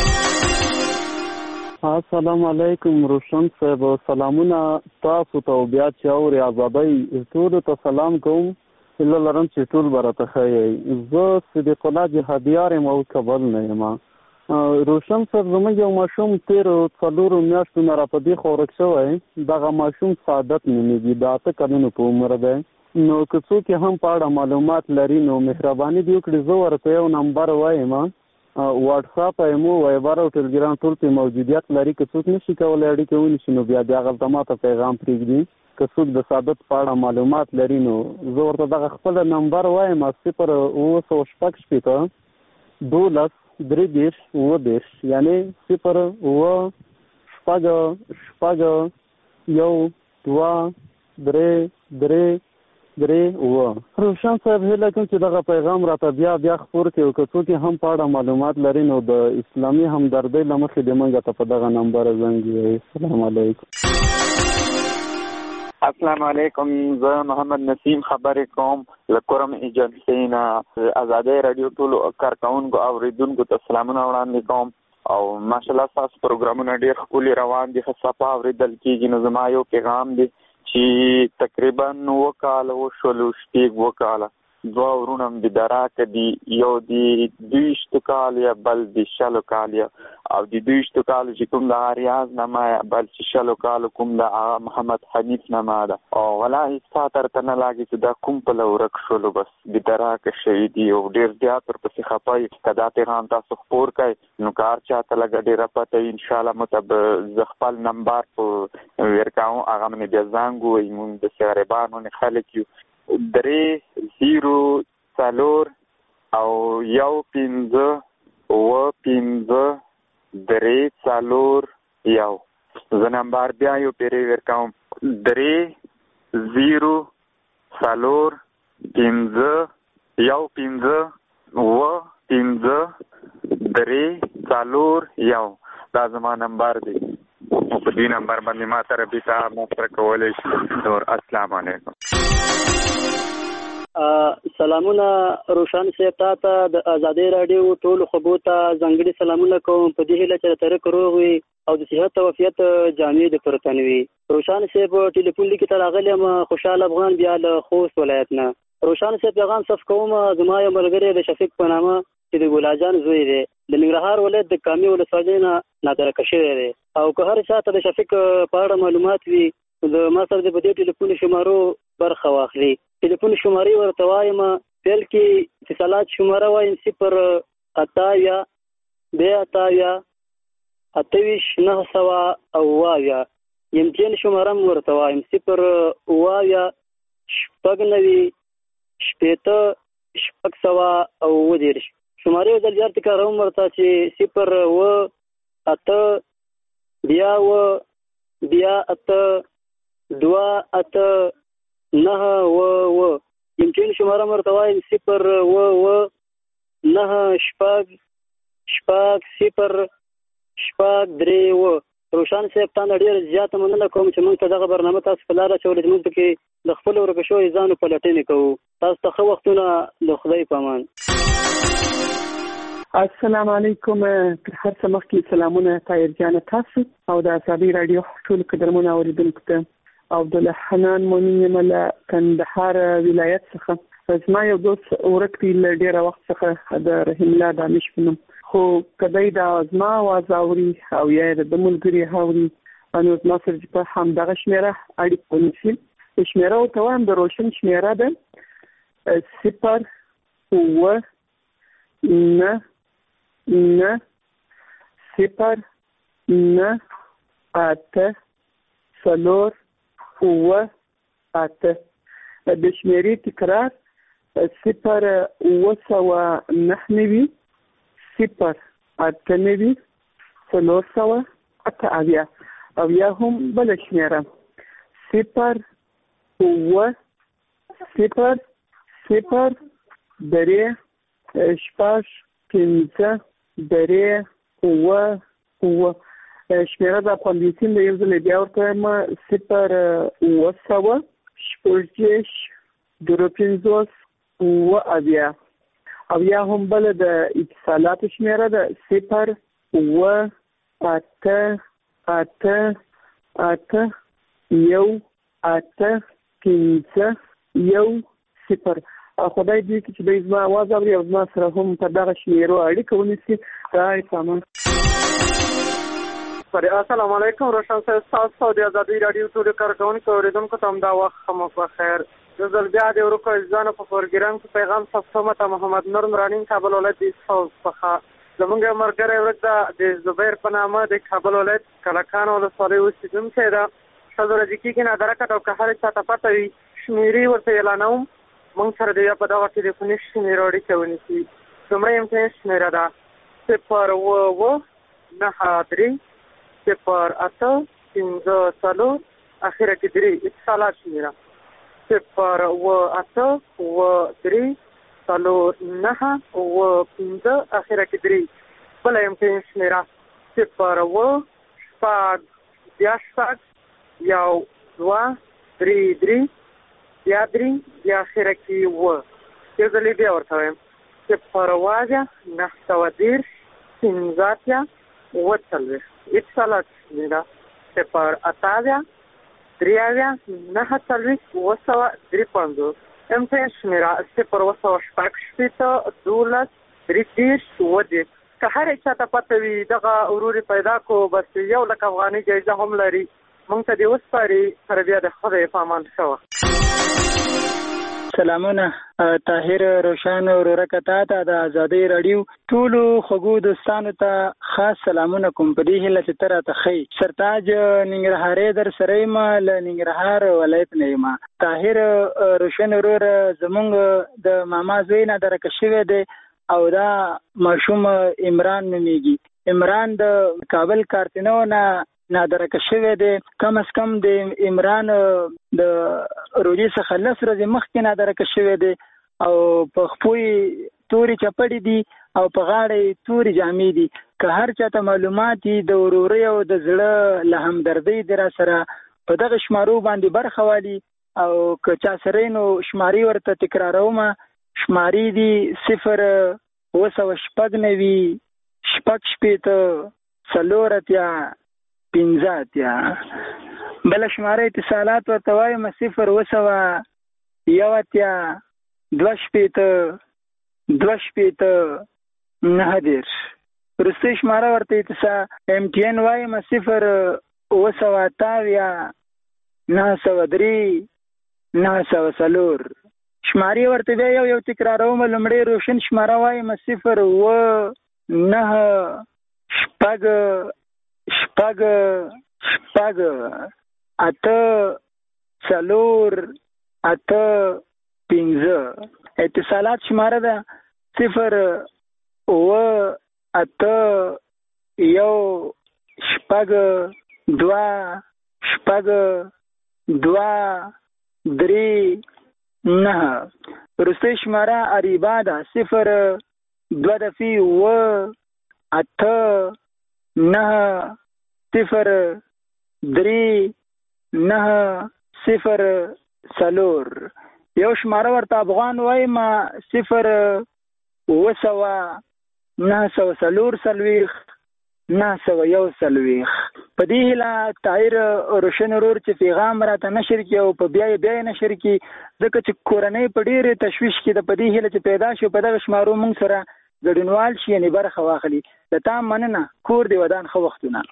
السلام علیکم روشن صاحب، سلامونه تاسو ته او بیا چې اوري ازادۍ ټولو ته سلام کوم. هیله لرم چې ټول به راته ښه یئ. زه صدیق الله جهادیار یم او کابل نه یم. روشن صاحب زموږ یو ماشوم تېرو څلورو میاشتو نه را په دې خوا ورک شوی. دغه ماشوم سعادت نومېږي، د اته کلونو په عمر دی. نو که څوک یې هم په اړه معلومات لري نو مهرباني دې وکړي زه ورته یو نمبر وایم، واټساپ، ایمو، وایبر او ټلګرام ټول پرې موجودیت لري. که څوک نشي کولی اړیکې ونیسي نو بیا دې هغلته ما ته پیغام پرېږدي. که څوک د سعادت په اړه معلومات لري نو زه ورته دغه خپله نمبر وایم صفر اوه سوه شپږ شپېته دولس درې دېرش اووه دېرش، یعنې صفر اوه شپږ شپږ یو دوه درې درې درې اووه. روشن صاحب هیله کوم چې دغه پیغام راته بیا بیا خپور کړي او که څوک هم په اړه معلومات لري نو د اسلامي همدردۍ له مخې دې موږ ته په دغه نمبر زنګ ووایي. السلام علیکم. السلام علیکم، زه محمد نسیم خبرې کوم له کورم ایجنسۍ نه. ازادۍ راډیو ټولو کارکوونکو اورېدونکو ته سلامونه وړاندې کوم او ماشاءالله ستاسو پروګرامونه ډېر ښکلي روان دي، ښه صفا اورېدل کېږي. نو زما یو پیغام دی چې تقریبا اووه کاله وشولو، شپږ اووه کاله، دوه ورونه مې د راکه دي، یو د دویشتو کال یا بل د شلو کال یا او د دویشتو کالو چې کوم د ریاض نما یا بل چې شلو کالو کوم د محمد حنیف نما ده. او ولا هېڅ تا درته نه لګي چې دا کوم پله ورک شولو، بس د راکه شوي دي او ډېر زیات ورپسې خفه یي. که دا پیغام تاسو خپور کړئ نو که هر چا ته لږه ډېره پته وي انشاءالله مو ته به زه خپل نمبر په ورکوم، هغه مې بیا زنګ ووایي. مونږ داسې غریبان ونې خلک یو. درې زیرو څلور او یو پنځه اووه پنځه درې څلور یو. زه نمبر بیا یو پېرې ورکوم درې زیرو څلور پنځه یو پنځه اووه پنځه درې څلور یو. دا زما نمبر دی او په دې نمبر باندې ما سره بیا ما سره کولی شي. نور السلام علیکم. سلامونه روشن صاحب، تا ته د ازادۍ راډیو ټولو خبرو ته ځانګړي سلامونه کوم په دې هیله چې ترک روغ وي او د صحت او عافیت جامې د پرتن وي. روشن صاحب ټلیفون لیکي ته راغلی یم خوشحال افغان بیا له خوست ولایت نه. روشن صاحب پیغام صف کوم، زما یو ملګری د شفیق په نامه چې د ګلاجان زوی دی، د ننګرهار ولایت د کامې ولسوالۍ نه ناترکه شوی دی. او که هر چا ته د شفیق په اړه معلومات وي د ما سره د په دې ټلیفون شمارو برخه واخلي. ټلیفون شمارې ورته وایم، پیل کې اتصالات شماره وایم صفر اتاویا بیا اتاویا اتهویشت نهه سوه او اویا. امتیان شماره م ورته وایم صفر اویا شپږ نوي شپېته شپږ سوه او اووه دېرش. شمارې یو ځل بیا تکراروم ورته چې صفر اوه اته بیا اوه بیا اته دوه اته نهه اووه اووه. امتیان شماره م ورته وایم صفر اووه اووه نهه شپږ شپږ صفر شپږ درې اووه. روشن صاحب تا نه ډېره زیاته مننه کوم چې موږ ته دغه برنامه تاسو په لاره اچولې چې موږ پکې د خپلو ورکه شویو ځانو پلټنې کوو. تاسو ته ښه وختونه، د خدای په امان. السلام علیکم. تر هر څه مخکې سلامونه طاهر جان تاسو او د ازادۍ راډیو ټولو قدرمنو اورېدونکو ته. عبدالله حنان مؤمن یم له کندهار ولایت څخه. زما یو دوست ورک دی له ډېره وخت څخه د رحیم الله دانش په نوم، خو کدی دا زما اواز اوري او یا د ملګري اوري نو زما سره په همدغه شمېره اړیکه ونیسي. شمېره ورته وایم د روشن شمېره ده صفر اووه نه نه صفر نه اته څلور اووه اته. د شمېرې تکرار صفر اووه سوه نهه نوي صفر اته نوي څلور سوه اته اویا. او یا هم بله شمېره صفر اووه صفر صفر درې شپږ پنځه درې اووه اووه. شمېره د افغانستان د یو ځل بیا ورته وایم صفر اووه سوه شپږ دېرش درې پنځوس اووه اویا. او یا هم بله د اتصالاتو شمېره ده صفر اووه اته اته اته یو اته پنځه یو صفر. خدای دې کړي چې دوی زما اواز اوري او زما سره هم په دغه شمېرو اړیکه ونیسي. رای سامان. السلام علیکم. روشن صاحب تاسو د ازادي رادیو ټول کارکونکو اوریدونکو ته دا وخت مو په خیر. د زلبیا د ورکو ځان په پروګرام کې پیغام تاسو ته محمد نور نورانی کابل ولایت د څخه زمونږ مرګره ورته د زبیر په نامه د کابل ولایت کلکان ولسوالۍ اوسیدونکی ده. ښځو رضیکي کې نه درکټ او که هر چا ته پته وي شمېرې ورته اعلانوم موږ سره د یا په دغه ټلیفوني شمېرو اړیکه ونیسي. لومړی امتحان شمېره ده صفر اووه اووه نهه درې صفر اته پنځه څلور اخره کې درې. اتصالات شمېره صفر اووه اته اووه درې څلور نهه اووه پنځه اخره کې درې. بله امتحان شمېره صفر اووه شپږ بیا شپږ یو دوه درې درې بیا درې بیا اخره کې اووه. یو ځل بیا ورته وایم صفر اووه اویا نهه سوه دېرش پنځه اتیا اووه څلوېښت. اتصالات شمېره صفر اته اویا درې اویا نهه څلوېښت اووه سوه درې پنځوس. امتحان شمېره صفر اووه سوه شپږ شپېته دولس درې دېرش اووه دېرش. که هر چا ته پته وي دغه ورور پیدا کو بس یو لک افغانۍ جایزه هم لري. موږ ته دې وسپاري. سره بیا د خدای په امان شوه. سلامونه طاهر روشن ورورکه تا ته د ازادۍ راډیو ټولو خوږو دوستانو ته خاص سلامونه کوم په دې هیله چې ته راته ښې. سرتاج ننګرهارۍ در سره یم له ننګرهار ولایت نه یم. طاهر روشن ورور زمونږ د ماما زوی نه درکه شوی دی او دا ماشوم عمران نومیږي. عمران د کابل کارتینو نه نادرکه شوی دی. کم از کم د عمران د روژې څخه لس ورځې مخکې نادرکه شوی دی او په خپو یې تورې چپړې دي او په غاړه یې تورې جامې دي. که هر چاته معلومات دي د ورورۍ او د زړه له همدردۍ د را سره په دغه شمارو باندې برخه والي او که چا سره نو شمارې ورته تکراروم. شمارې دي صفر اووه سوه شپږ نوي شپږ شپېته څلور اتیا پنځه اتیا. بله شماره اتصالات ورته وایم صفر اووه سوه یو اتیا دوه شپېته دوه شپېته نهه دېرش. وروستۍ شماره ورته اتصال ایم ټي این وایم صفر اووه سوه اته اویا نهه سوه درې نهه سوه څلور. شمارې ورته بیا یو یو تکراروم. لومړی روشن شماره وایم صفر اووه نهه شپږ شپږ شپږ اته څلور اته پنځه. اتصالات شماره ده صفر اووه اته یو شپږ دوه شپږ دوه درې نهه. وروستۍ شماره اریبا ده صفر دوه دفي اووه اته نهه صفر درې نهه صفر څلور. یو شماره ورته افغان وایم صفر اووه سوه نهه سوه څلور څلوېښت نهه سوه یو څلوېښت. په دې هیله طاهر روشن ورور چې پیغام راته نشر کړي او په بیا بیا نشر کړي ځکه چې کورنۍ په ډېرې تشویش کې د په دې هیله چې پیدا شو په دغه شمارو موږ سره ګډونوال شي یعنې برخه واخلي. د تا مننه. کور دې ودان ښه وختونه.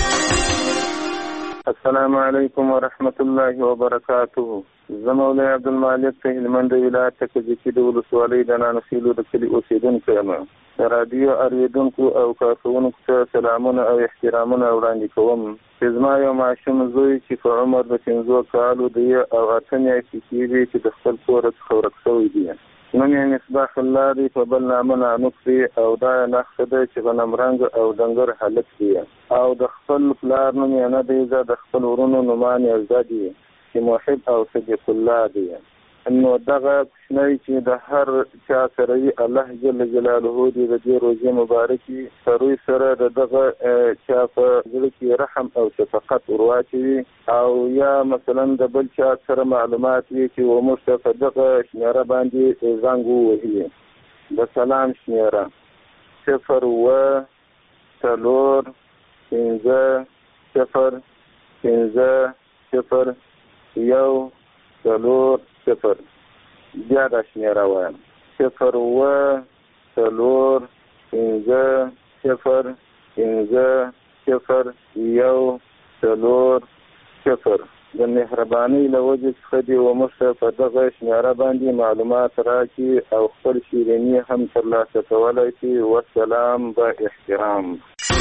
السلام علیکم ورحمت الله وبرکاته. زه مولوی عبدالمالک په هلمند ولایت کې د ولسوالۍ د نانوسیلو د کلي اوسېدونکی یم. د راډیو اورېدونکو او کارکوونکو ته سلامونه او احترامونه وړاندې کوم چې زما یو ماشوم زوی چې په عمر د پنځو کالو دی او اته میاشتې کېږي چې د خپل کور څخه ورک شوی دی. نوم یې مصباح الله دی، په بل نامه نانوک دی او دا یې نښه ده چې غنمرنګ او ډنګر هلک دی او د خپل پلار نوم یې نه دی. زه د خپل ورونو نومان یې زده دي چې محب او صدیق الله دی. نو دغه کوچنی چې د هر چا سره وي الله جل جلاله دې د دې روزې مبارکي سروي سره د دغه چا په زړه کې رحم او شفقت ورواچوي او یا مثلا د بل چا سره معلومات وي چې وموږ ته په دغه شمېره باندې زنګ ووهي. د سلام شمېره صفر اوه څلور پنځه صفر پنځه صفر یو څلور صفر. بیا دا شمېره وایم صفر اوه څلور پنځه صفر پنځه صفر یو څلور صفر. د مهربانۍ له وجې څخه دې وموږ ته په دغه شمېره باندې معلومات راکړي او خپل شیریني هم ترلاسه کولی شي. والسلام با احترام.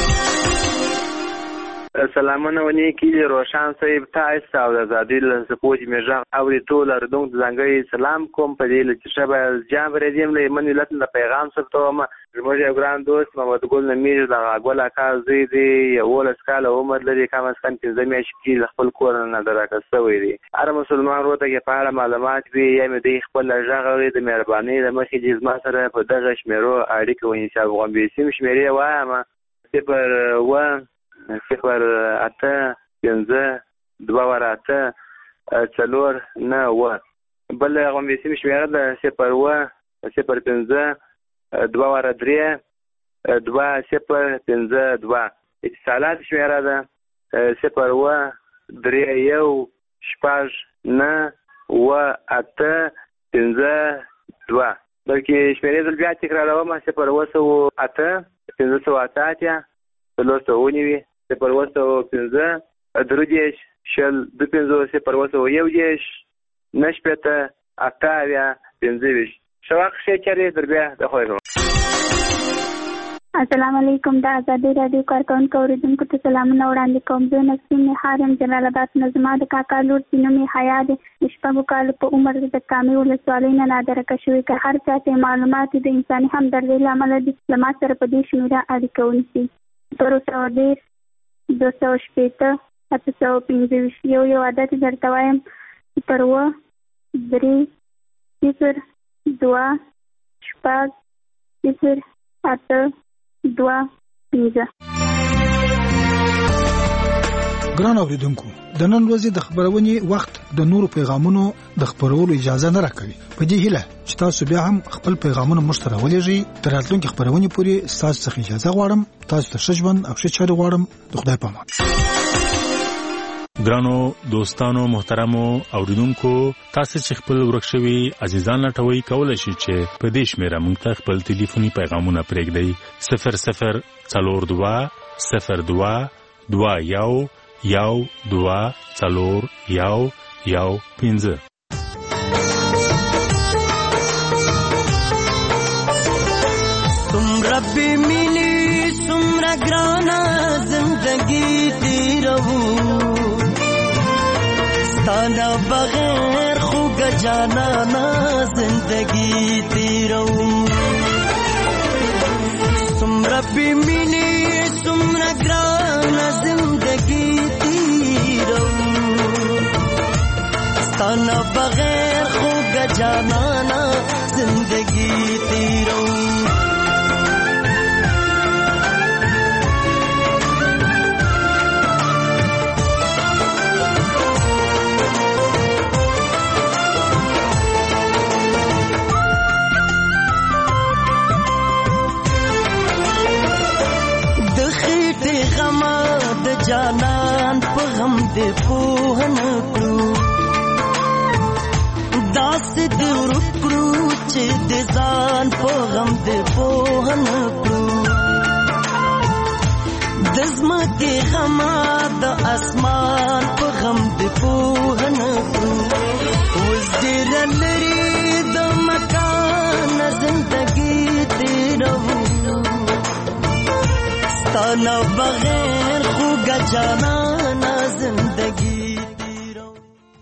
سلامونه ونی کلی روشن صاحب تاسو او د ازادي له سپوږ میژه او ټول اردون ځانګړي سلام کوم په دې چې شبه جام رزم له من ولت د پیغام سره ته زموږ یو ګران دوست محمد ګل نمیر د غول اکا زی دی یو لسکاله عمر لري کوم اس کم پنځه میاشتې کې خپل کور نه درکه سوی دی. هر مسلمان وروته کې په اړه معلومات وي یا مې د خپل ژغوري د مهرباني د مخې جزما سره په دغه شمیرو اړیکه ونی چې افغان به سیم شمیرې وایم صفر و صفر اته پنځه دوه واره اته څلور نه اوه. بل هغه مې سیم شمېره ده صفر اوه صفر پنځه دوه واره درې دوه صفر پنځه دوه. اتصالات شمېره ده صفر اوه درې یو شپږ نه اوه اته پنځه دوه. بلکې شمېرې زه بیا تکراروم صفر اوه سوه اته پنځه سوه اته اتیا څلور سوه ونیوي صفر اوه سوه پنځه درې دېرش شل دوه پنځوس صفر اوه سوه یو دېرش نهه شپېته اته اویا پنځه ویشت. ښه وخت ښې چارې در بیا د خوښ. السلام علیکم. د ازادي راډیو کارکوونکو اورېدونکو ته سلامونه وړاندې کوم. زه نسیم نهار یم جلال آباد نه. زما د کاکا لور چې نوم یې حیا دی د شپږو کالو په عمر د کامې ولسوالۍ نه نادرکه شوې. که هر چا ته معلومات د انساني همدردۍ له امله دي له ما سره په دې شمېره اړیکه ونیسي. صفر سوه دېرش دوه سوه شپېته اته سوه پنځه ویشت. یو یو عدد درته وایم صفر اوه درې صفر دوه شپږ صفر اته دوه پنځه. ګران اوریدونکو د نن ورځې د خبرونې وخت د نورو پیغامونو د خبرولو اجازه نه راکوي. په دې هیله چې تاسو بیا هم خپل پیغامونه موږ ته راولېږئ. تر راتلونکي خبرونې پورې تاسو څخه اجازه غواړم. تاسو ته ښه ژوند او ښه چارې غواړم. د خدای په امان. ګرانو دوستانو محترمو اوریدونکو تاسو چې خپل ورکشوي عزیزان لټوي کولای شئ چې په دې شمیره موږ ته خپل ټلیفوني پیغامونه پرېږدئ صفر صفر څلور دوه صفر دوه دوه یو یو دوه څلور یو یو پنځه. تمرا بے ملی سمرا گرانا زندگی تیرہو ستانا بغیر خوگ جانا نا زندگی تیرہو سمرا بے ملی سمرا گرانا زندگی تیرہو ستانا بغیر خوگ جانا نا زندگی تیرہو जाना دې پوه نه کړو داسې دې ورک کړو چې د ځان په غم دې پوه نه کړو د ځمکې غمه د اسمان په غم دې پوه نه کړو اوس ډېره لرې د مکان زندګي تېروو ستا نه بغیر خوږه جانان